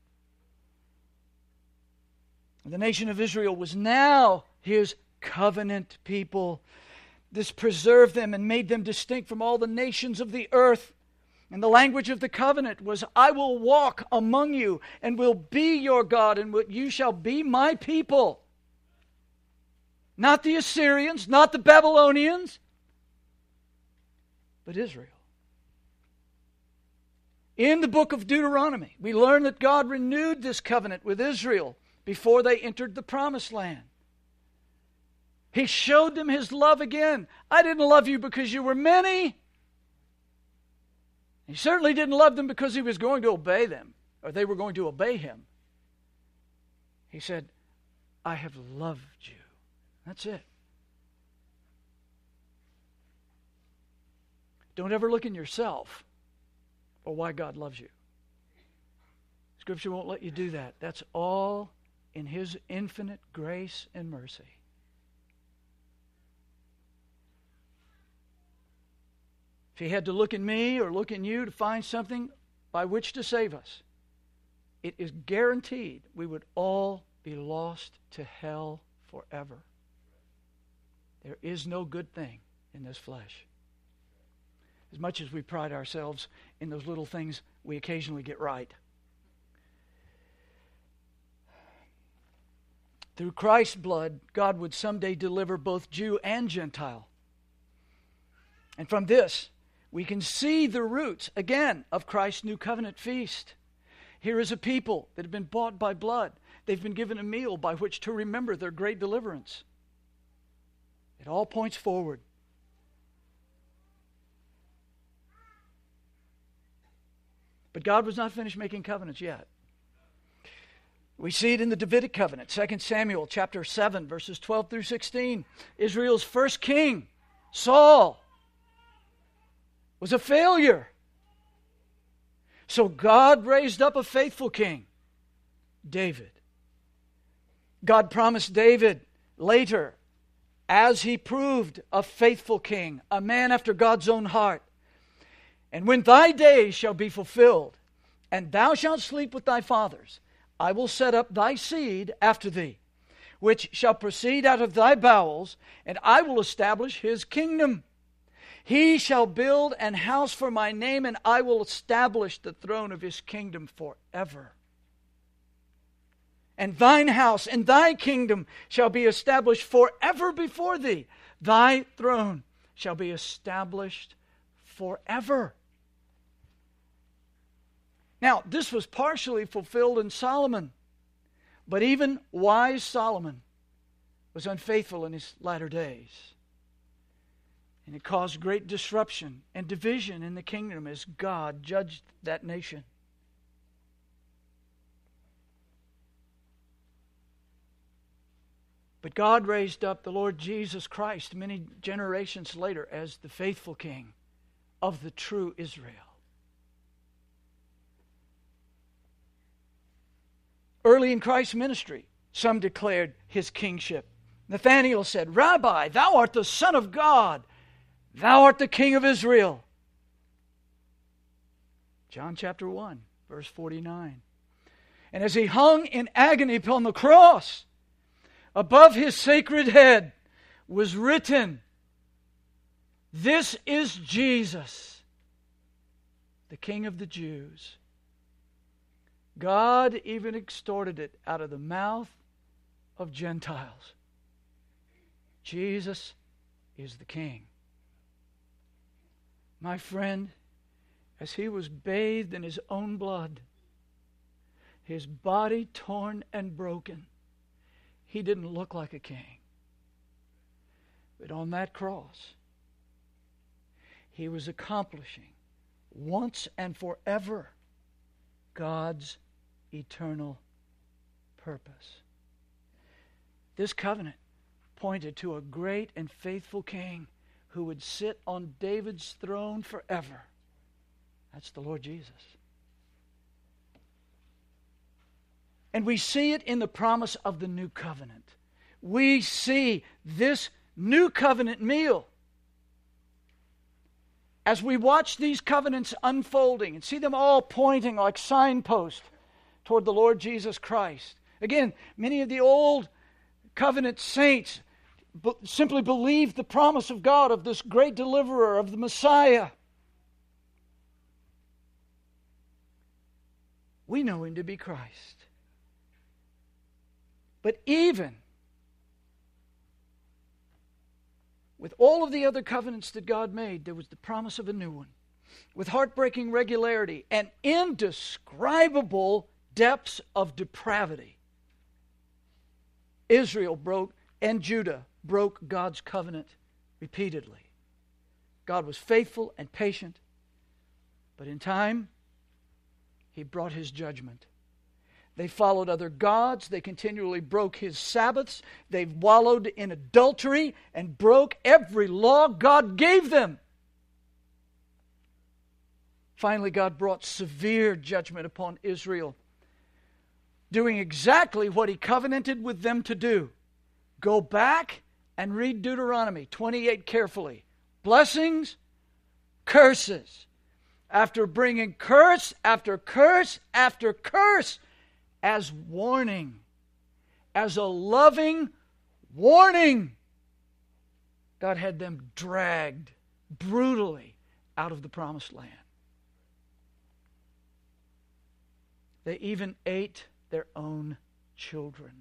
S1: The nation of Israel was now his covenant people. This preserved them and made them distinct from all the nations of the earth. And the language of the covenant was, I will walk among you and will be your God, and you shall be my people. Not the Assyrians, not the Babylonians, but Israel. In the book of Deuteronomy, we learn that God renewed this covenant with Israel before they entered the promised land. He showed them his love again. I didn't love you because you were many. He certainly didn't love them because he was going to obey them, or they were going to obey him. He said, I have loved you. That's it. Don't ever look in yourself or why God loves you. Scripture won't let you do that. That's all in his infinite grace and mercy. If he had to look in me or look in you to find something by which to save us, it is guaranteed we would all be lost to hell forever. There is no good thing in this flesh. As much as we pride ourselves in those little things we occasionally get right. Through Christ's blood, God would someday deliver both Jew and Gentile. And from this, we can see the roots, again, of Christ's new covenant feast. Here is a people that have been bought by blood. They've been given a meal by which to remember their great deliverance. It all points forward. But God was not finished making covenants yet. We see it in the Davidic covenant, 2 Samuel chapter 7, verses 12 through 16. Israel's first king, Saul, was a failure. So God raised up a faithful king, David. God promised David later, as he proved a faithful king, a man after God's own heart. And when thy days shall be fulfilled, and thou shalt sleep with thy fathers, I will set up thy seed after thee, which shall proceed out of thy bowels, and I will establish his kingdom. He shall build an house for my name, and I will establish the throne of his kingdom forever. And thine house and thy kingdom shall be established forever before thee. Thy throne shall be established forever. Now, this was partially fulfilled in Solomon, but even wise Solomon was unfaithful in his latter days. And it caused great disruption and division in the kingdom as God judged that nation. But God raised up the Lord Jesus Christ many generations later as the faithful king of the true Israel. Early in Christ's ministry, some declared his kingship. Nathanael said, Rabbi, thou art the Son of God. Thou art the King of Israel. John chapter 1, verse 49. And as he hung in agony upon the cross, above his sacred head was written, This is Jesus, the King of the Jews. God even extorted it out of the mouth of Gentiles. Jesus is the King. My friend, as he was bathed in his own blood, his body torn and broken, he didn't look like a king. But on that cross, he was accomplishing once and forever God's eternal purpose. This covenant pointed to a great and faithful king who would sit on David's throne forever. That's the Lord Jesus. And we see it in the promise of the new covenant. We see this new covenant meal. As we watch these covenants unfolding and see them all pointing like signposts toward the Lord Jesus Christ. Again, many of the old covenant saints simply believed the promise of God of this great deliverer, of the Messiah. We know him to be Christ. But even with all of the other covenants that God made, there was the promise of a new one. With heartbreaking regularity and indescribable depths of depravity. Israel broke, and Judah broke God's covenant repeatedly. God was faithful and patient, but in time, he brought his judgment. They followed other gods. They continually broke his Sabbaths. They wallowed in adultery and broke every law God gave them. Finally, God brought severe judgment upon Israel, doing exactly what he covenanted with them to do. Go back and read Deuteronomy 28 carefully. Blessings, curses. After bringing curse after curse after curse, as warning, as a loving warning. God had them dragged brutally out of the promised land. They even ate their own children.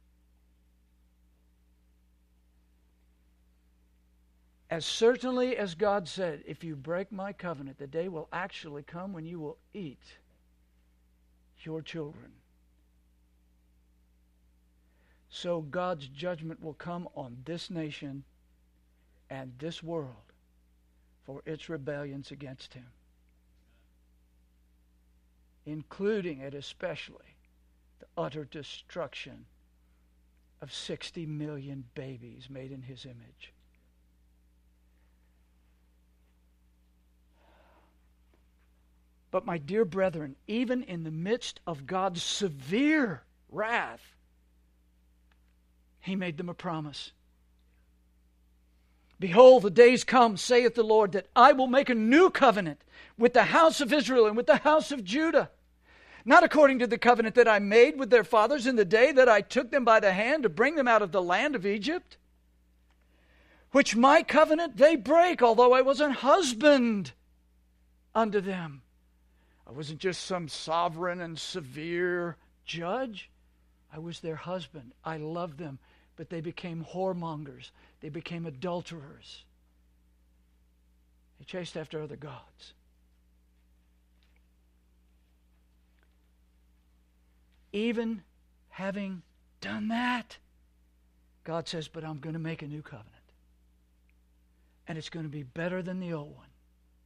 S1: As certainly as God said, if you break my covenant, the day will actually come when you will eat your children. So God's judgment will come on this nation and this world for its rebellions against Him, including and especially the utter destruction of 60 million babies made in His image. But my dear brethren, even in the midst of God's severe wrath, He made them a promise. Behold, the days come, saith the Lord, that I will make a new covenant with the house of Israel and with the house of Judah. Not according to the covenant that I made with their fathers in the day that I took them by the hand to bring them out of the land of Egypt, which my covenant they break, although I was an husband unto them. I wasn't just some sovereign and severe judge. I was their husband. I loved them, but they became whoremongers. They became adulterers. They chased after other gods. Even having done that, God says, but I'm going to make a new covenant. And it's going to be better than the old one.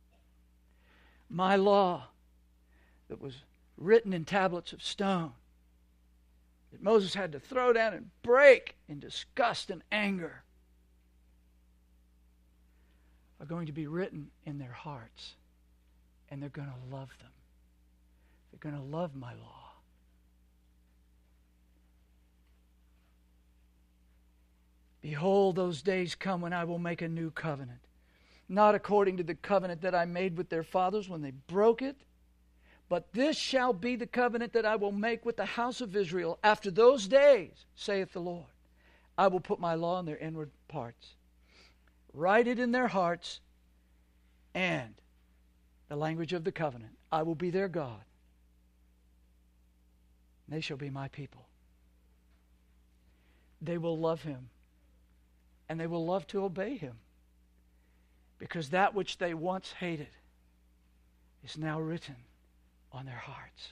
S1: My law that was written in tablets of stone, that Moses had to throw down and break in disgust and anger, are going to be written in their hearts, and they're going to love them. They're going to love my law. Behold, those days come when I will make a new covenant, not according to the covenant that I made with their fathers when they broke it, but this shall be the covenant that I will make with the house of Israel after those days, saith the Lord. I will put my law in their inward parts, write it in their hearts, and the language of the covenant. I will be their God. They shall be my people. They will love Him, and they will love to obey Him, because that which they once hated is now written on their hearts.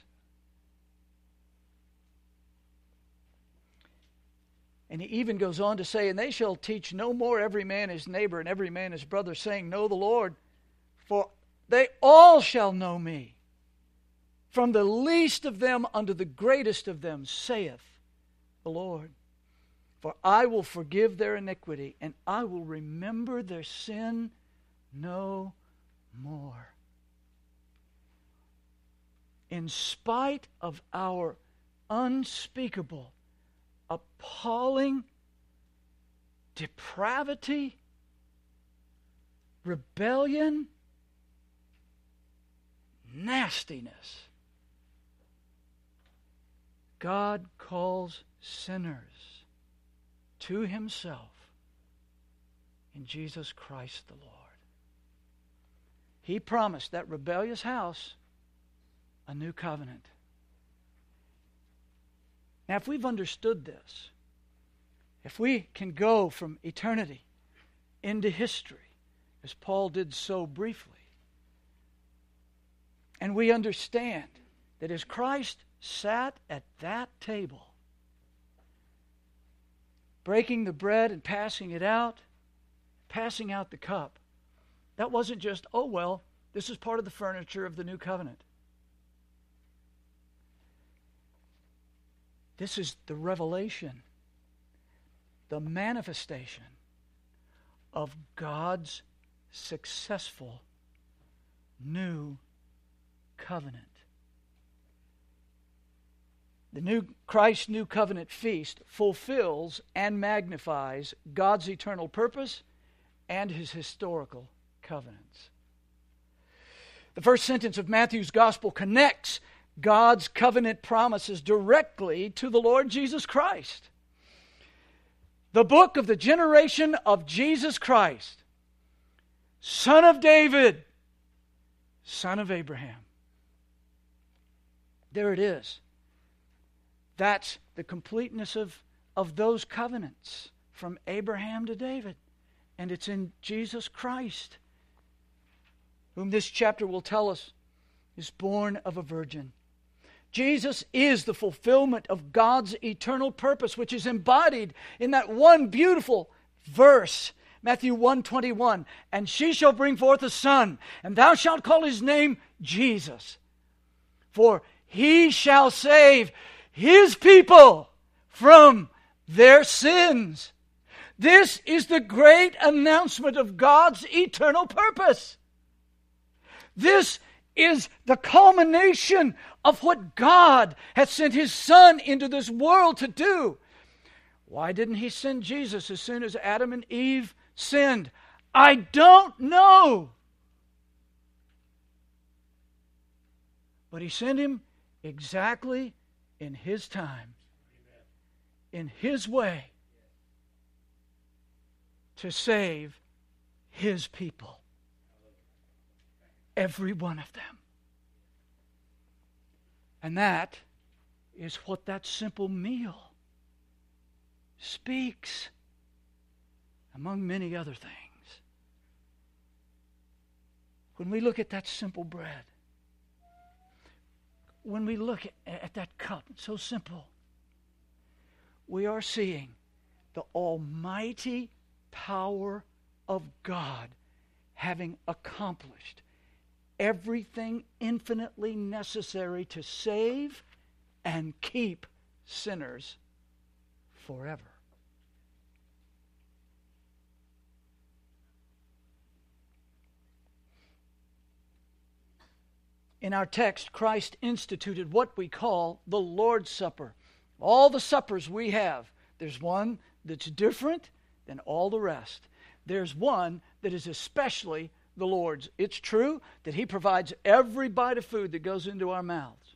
S1: And he even goes on to say, and they shall teach no more every man his neighbor and every man his brother, saying, know the Lord, for they all shall know me, from the least of them unto the greatest of them, saith the Lord. For I will forgive their iniquity, and I will remember their sin no more. In spite of our unspeakable, appalling depravity, rebellion, nastiness, God calls sinners to Himself in Jesus Christ the Lord. He promised that rebellious house a new covenant. Now, if we've understood this, if we can go from eternity into history, as Paul did so briefly, and we understand that as Christ sat at that table, breaking the bread and passing it out, passing out the cup, that wasn't just, oh well, this is part of the furniture of the new covenant. This is the revelation, the manifestation of God's successful new covenant. The new Christ's new covenant feast fulfills and magnifies God's eternal purpose and His historical covenants. The first sentence of Matthew's gospel connects God's covenant promises directly to the Lord Jesus Christ. The book of the generation of Jesus Christ, son of David, son of Abraham. There it is. That's the completeness of those covenants from Abraham to David. And it's in Jesus Christ, whom this chapter will tell us is born of a virgin. Jesus is the fulfillment of God's eternal purpose, which is embodied in that one beautiful verse, Matthew 1:21. And she shall bring forth a son, and thou shalt call his name Jesus. For he shall save his people from their sins. This is the great announcement of God's eternal purpose. This is the culmination of what God has sent his Son into this world to do. Why didn't he send Jesus as soon as Adam and Eve sinned? I don't know. But he sent him exactly in his time, in his way, to save his people. Every one of them. And that is what that simple meal speaks, among many other things. When we look at that simple bread, when we look at that cup, it's so simple, we are seeing the almighty power of God having accomplished everything infinitely necessary to save and keep sinners forever. In our text, Christ instituted what we call the Lord's Supper. All the suppers we have, there's one that's different than all the rest. There's one that is especially the Lord's. It's true that he provides every bite of food that goes into our mouths.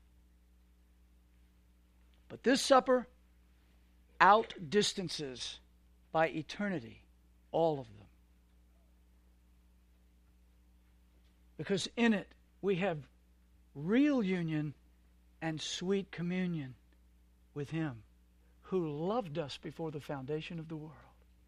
S1: But this supper outdistances by eternity all of them. Because in it we have real union and sweet communion with him who loved us before the foundation of the world.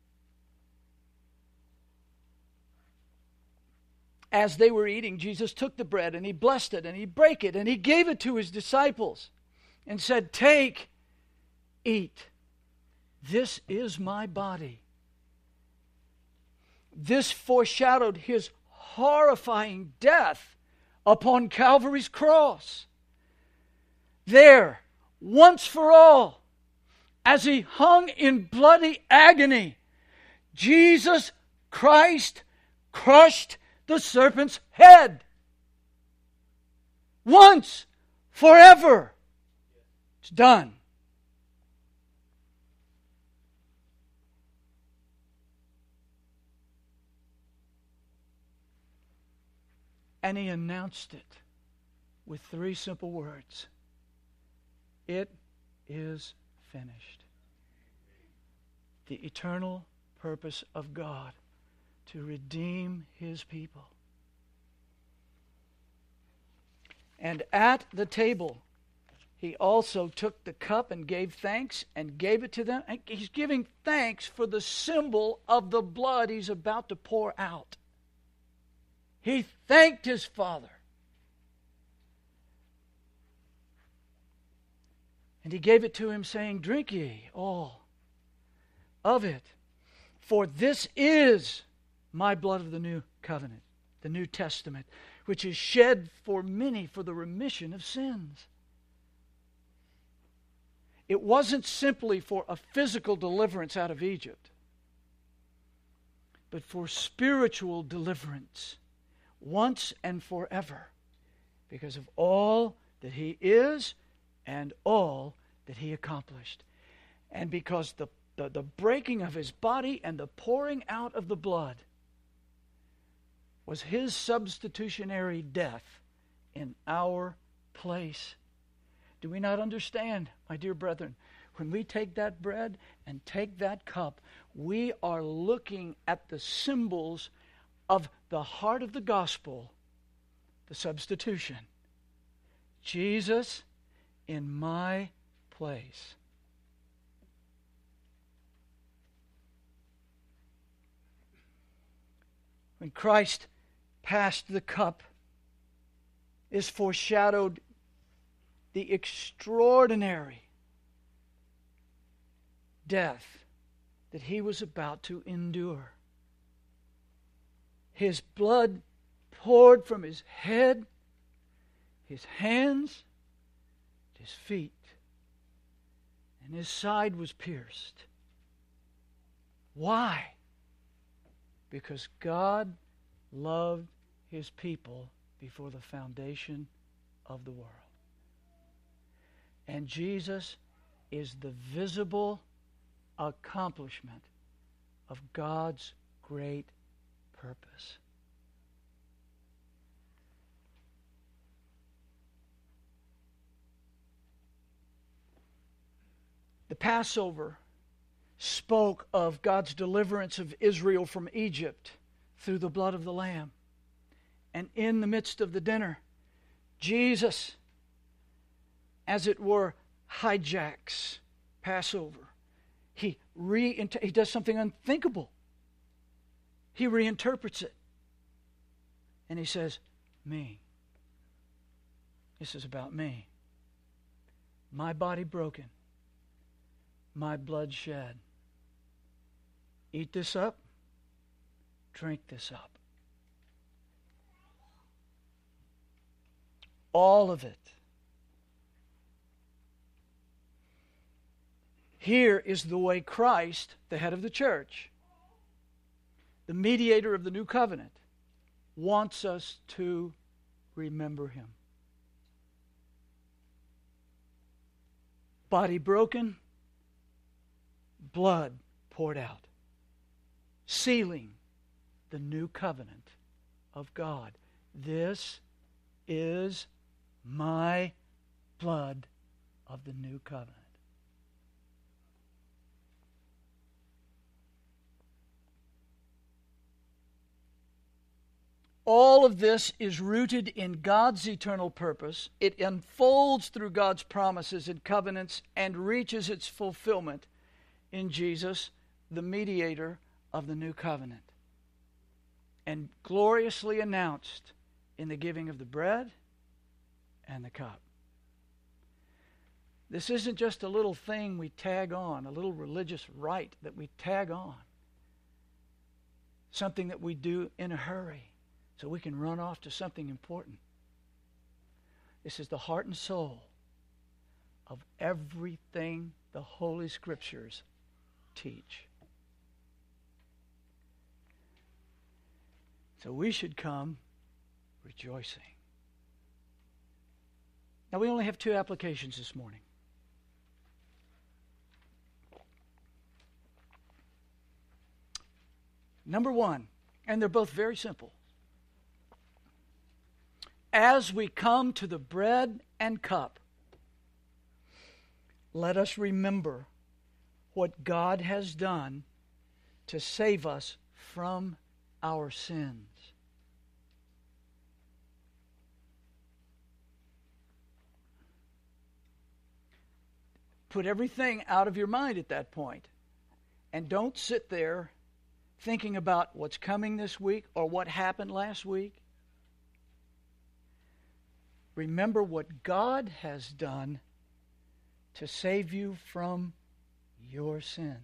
S1: As they were eating, Jesus took the bread and he blessed it and he brake it and he gave it to his disciples and said, "Take, eat. This is my body." This foreshadowed his horrifying death upon Calvary's cross. There, once for all, as he hung in bloody agony, Jesus Christ crushed the serpent's head. Once, forever. It's done. And he announced it with 3 simple words. It is finished. The eternal purpose of God to redeem his people. And at the table, he also took the cup and gave thanks and gave it to them. He's giving thanks for the symbol of the blood he's about to pour out. He thanked his Father. And he gave it to him, saying, "Drink ye all of it, for this is my blood of the new covenant," the New Testament, which is shed for many for the remission of sins. It wasn't simply for a physical deliverance out of Egypt, but for spiritual deliverance once and forever, because of all that he is and all that he accomplished. And because the breaking of his body and the pouring out of the blood was his substitutionary death in our place. Do we not understand, my dear brethren, when we take that bread and take that cup, we are looking at the symbols of the heart of the gospel, the substitution. Jesus in my place. When Christ passed the cup, is foreshadowed the extraordinary death that he was about to endure. His blood poured from his head, his hands, his feet, and his side was pierced. Why? Because God loved his people before the foundation of the world. And Jesus is the visible accomplishment of God's great purpose. The Passover spoke of God's deliverance of Israel from Egypt through the blood of the Lamb. And in the midst of the dinner, Jesus, as it were, hijacks Passover. He does something unthinkable. He reinterprets it. And he says, me. This is about me. My body broken. My blood shed. Eat this up. Drink this up. All of it. Here is the way Christ, the head of the church, the mediator of the new covenant, wants us to remember him. Body broken, blood poured out, sealing the new covenant of God. This is my blood of the new covenant. All of this is rooted in God's eternal purpose. It unfolds through God's promises and covenants and reaches its fulfillment in Jesus, the mediator of the new covenant, and gloriously announced in the giving of the bread and the cup. This isn't just a little thing we tag on, a little religious rite that we tag on, something that we do in a hurry so we can run off to something important. This is the heart and soul of everything the Holy Scriptures teach. So we should come rejoicing. Now we only have 2 applications this morning. Number 1, and they're both very simple. As we come to the bread and cup, let us remember what God has done to save us from our sins. Put everything out of your mind at that point, and don't sit there thinking about what's coming this week or what happened last week. Remember what God has done to save you from your sins.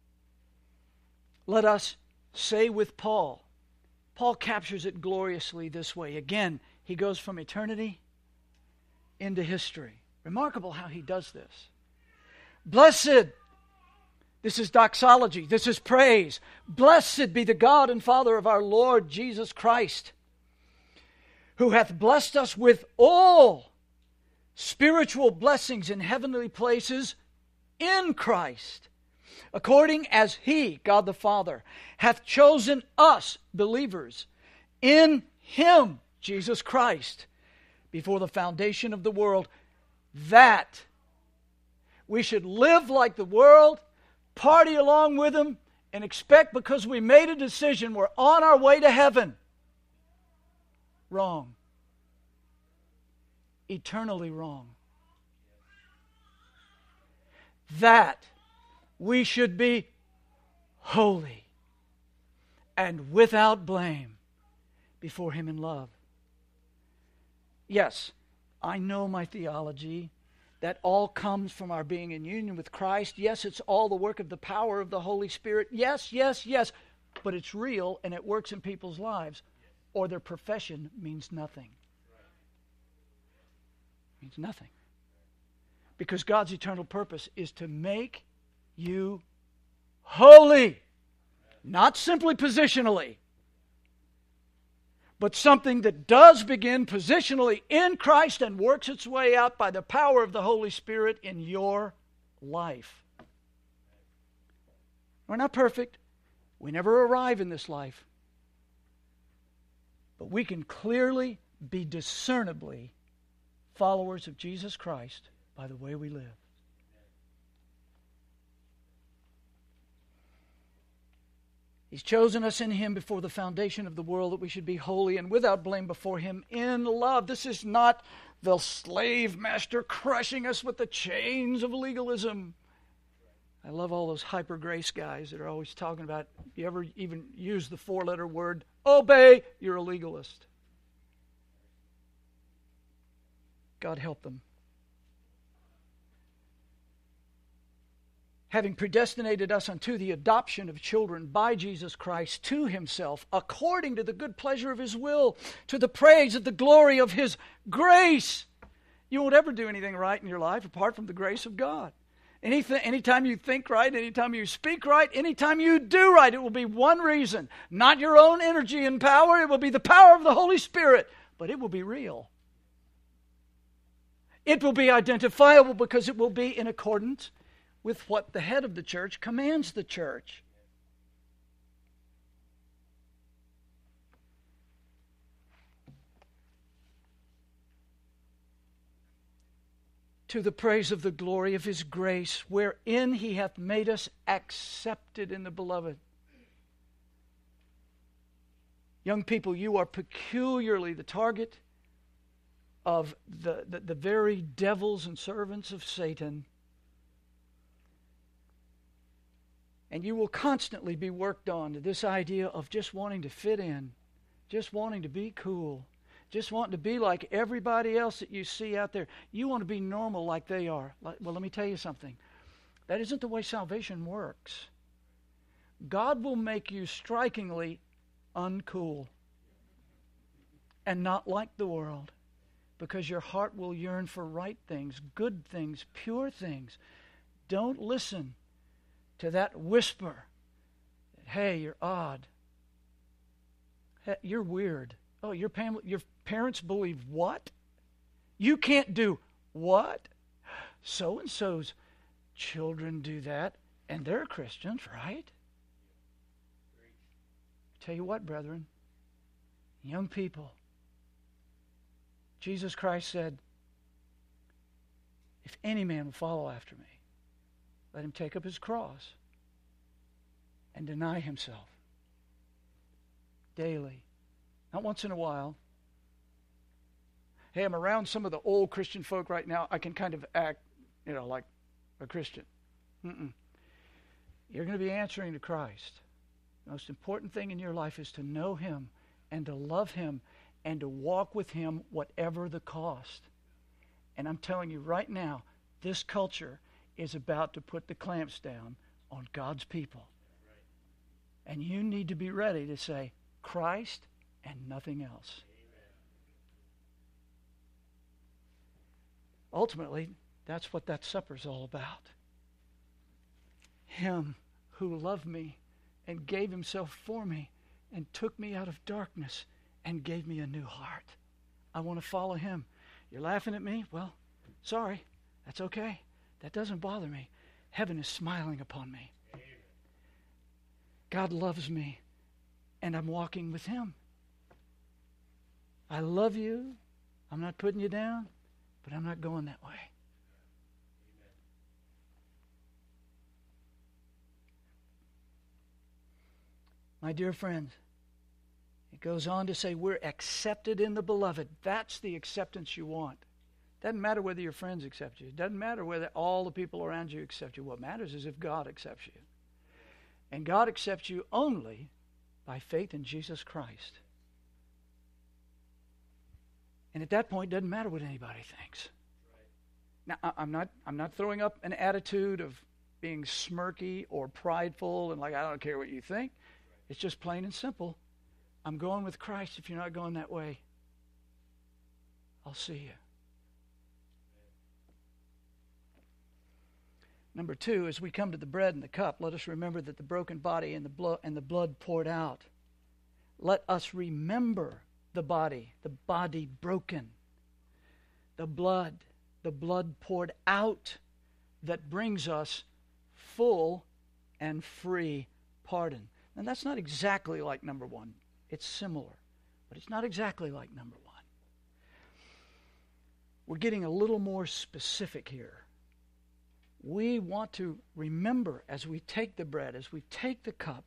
S1: Let us say with Paul. Paul captures it gloriously this way. Again, he goes from eternity into history. Remarkable how he does this. Blessed, this is doxology, this is praise. Blessed be the God and Father of our Lord Jesus Christ, who hath blessed us with all spiritual blessings in heavenly places in Christ, according as He, God the Father, hath chosen us, believers, in Him, Jesus Christ, before the foundation of the world, that we should live like the world, party along with them, and expect because we made a decision we're on our way to heaven. Wrong. Eternally wrong. That we should be holy and without blame before Him in love. Yes, I know my theology. That all comes from our being in union with Christ. Yes, it's all the work of the power of the Holy Spirit. Yes, yes, yes. But it's real and it works in people's lives. Or their profession means nothing. Means nothing. Because God's eternal purpose is to make you holy. Not simply positionally. But something that does begin positionally in Christ and works its way out by the power of the Holy Spirit in your life. We're not perfect. We never arrive in this life. But we can clearly be discernibly followers of Jesus Christ by the way we live. He's chosen us in Him before the foundation of the world that we should be holy and without blame before Him in love. This is not the slave master crushing us with the chains of legalism. I love all those hyper grace guys that are always talking about, if you ever even use the 4-letter word, obey, you're a legalist. God help them. Having predestinated us unto the adoption of children by Jesus Christ to Himself, according to the good pleasure of His will, to the praise of the glory of His grace. You won't ever do anything right in your life apart from the grace of God. Anytime you think right, anytime you speak right, anytime you do right, it will be one reason. Not your own energy and power, it will be the power of the Holy Spirit, but it will be real. It will be identifiable because it will be in accordance with what the head of the church commands the church. To the praise of the glory of His grace, wherein He hath made us accepted in the Beloved. Young people, you are peculiarly the target of the very devils and servants of Satan. And you will constantly be worked on to this idea of just wanting to fit in, just wanting to be cool, just wanting to be like everybody else that you see out there. You want to be normal like they are. Well, let me tell you something. That isn't the way salvation works. God will make you strikingly uncool and not like the world, because your heart will yearn for right things, good things, pure things. Don't listen to that whisper, hey, you're odd. Hey, you're weird. Oh, your parents believe what? You can't do what? So-and-so's children do that, and they're Christians, right? Tell you what, brethren, young people, Jesus Christ said, if any man will follow after me, let him take up his cross and deny himself daily. Not once in a while. Hey, I'm around some of the old Christian folk right now. I can kind of act, like a Christian. You're going to be answering to Christ. The most important thing in your life is to know Him and to love Him and to walk with Him whatever the cost. And I'm telling you right now, this culture is about to put the clamps down on God's people. And you need to be ready to say, Christ and nothing else. Ultimately, that's what that supper's all about. Him who loved me and gave Himself for me and took me out of darkness and gave me a new heart. I want to follow Him. You're laughing at me? Well, sorry. That's okay. That doesn't bother me. Heaven is smiling upon me. God loves me, and I'm walking with Him. I love you. I'm not putting you down, but I'm not going that way. My dear friends, it goes on to say we're accepted in the beloved. That's the acceptance you want. Doesn't matter whether your friends accept you. It doesn't matter whether all the people around you accept you. What matters is if God accepts you. And God accepts you only by faith in Jesus Christ. And at that point, it doesn't matter what anybody thinks. Now, I'm not throwing up an attitude of being smirky or prideful and like, I don't care what you think. It's just plain and simple. I'm going with Christ. If you're not going that way, I'll see you. Number 2, as we come to the bread and the cup, let us remember that the broken body and the blood poured out. Let us remember the body broken, the blood poured out that brings us full and free pardon. And that's not exactly like number 1. It's similar, but it's not exactly like number 1. We're getting a little more specific here. We want to remember as we take the bread, as we take the cup,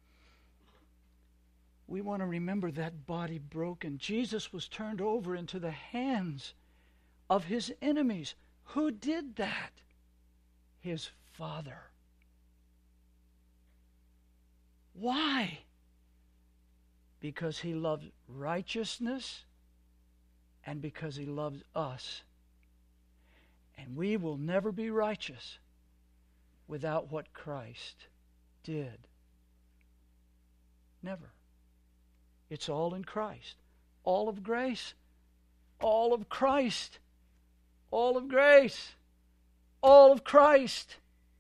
S1: we want to remember that body broken. Jesus was turned over into the hands of his enemies. Who did that? His Father. Why? Because he loves righteousness and because he loves us. And we will never be righteous without what Christ did. Never. It's all in Christ. All of grace. All of Christ. All of grace. All of Christ.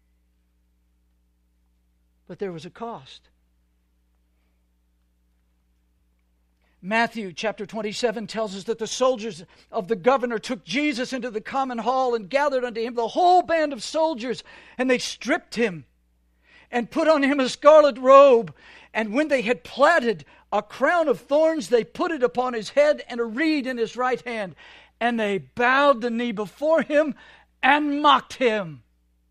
S1: But there was a cost. Matthew chapter 27 tells us that the soldiers of the governor took Jesus into the common hall and gathered unto him the whole band of soldiers, and they stripped him and put on him a scarlet robe. And when they had platted a crown of thorns, they put it upon his head and a reed in his right hand. And they bowed the knee before him and mocked him,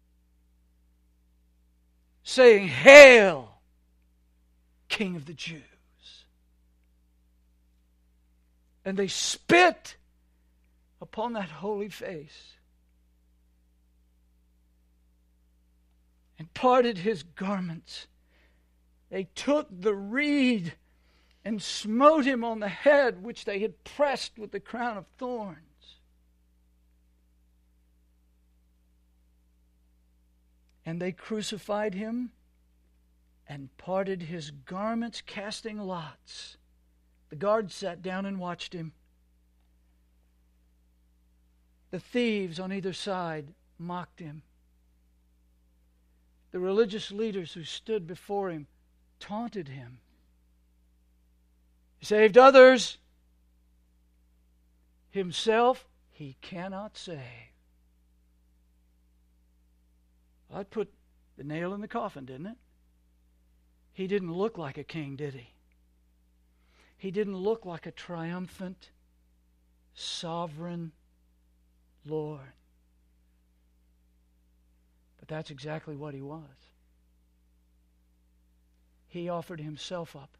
S1: saying, Hail, King of the Jews. And they spit upon that holy face and parted his garments. They took the reed and smote him on the head, which they had pressed with the crown of thorns. And they crucified him and parted his garments, casting lots. The guards sat down and watched him. The thieves on either side mocked him. The religious leaders who stood before him taunted him. He saved others. Himself, he cannot save. That put the nail in the coffin, didn't it? He didn't look like a king, did he? He didn't look like a triumphant, sovereign Lord. But that's exactly what he was. He offered himself up.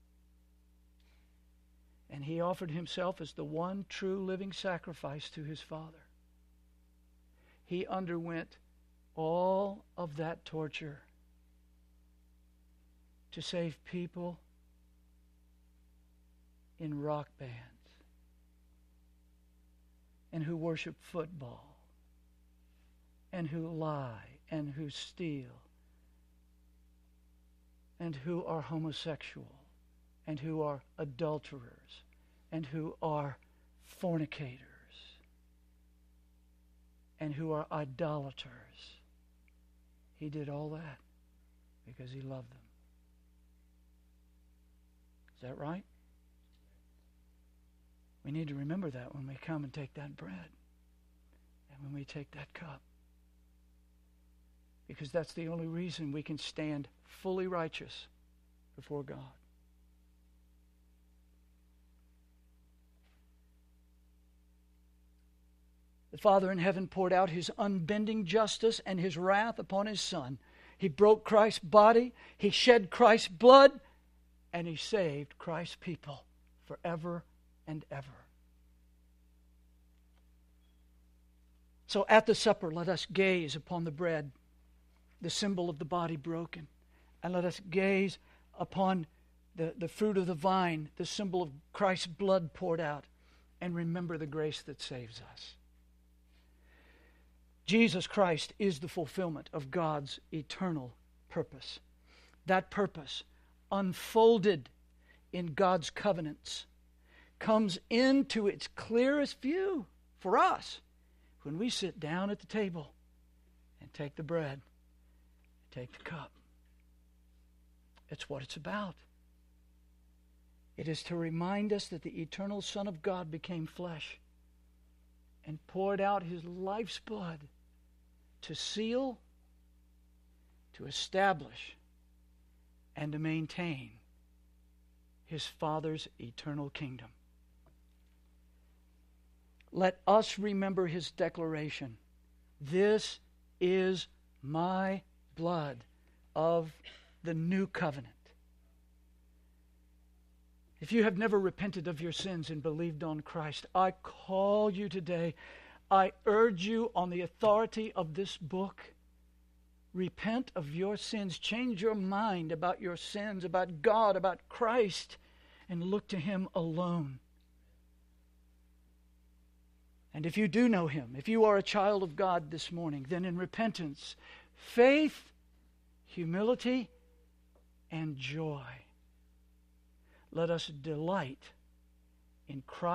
S1: And he offered himself as the one true living sacrifice to his Father. He underwent all of that torture to save people in rock bands and who worship football and who lie and who steal and who are homosexual and who are adulterers and who are fornicators and who are idolaters. He did all that because he loved them. Is that right? We need to remember that when we come and take that bread and when we take that cup. Because that's the only reason we can stand fully righteous before God. The Father in heaven poured out his unbending justice and his wrath upon his Son. He broke Christ's body. He shed Christ's blood and He saved Christ's people forever and ever. So at the supper, let us gaze upon the bread, the symbol of the body broken, and let us gaze upon the fruit of the vine, the symbol of Christ's blood poured out, and remember the grace that saves us. Jesus Christ is the fulfillment of God's eternal purpose. That purpose, unfolded in God's covenants, comes into its clearest view for us when we sit down at the table and take the bread, take the cup. It's what it's about. It is to remind us that the eternal Son of God became flesh and poured out His life's blood to seal, to establish, and to maintain His Father's eternal kingdom. Let us remember His declaration, "This is my blood of the new covenant." If you have never repented of your sins and believed on Christ, I call you today. I urge you on the authority of this book. Repent of your sins. Change your mind about your sins, about God, about Christ, and look to Him alone. And if you do know Him, if you are a child of God this morning, then in repentance, faith, humility, and joy, let us delight in Christ.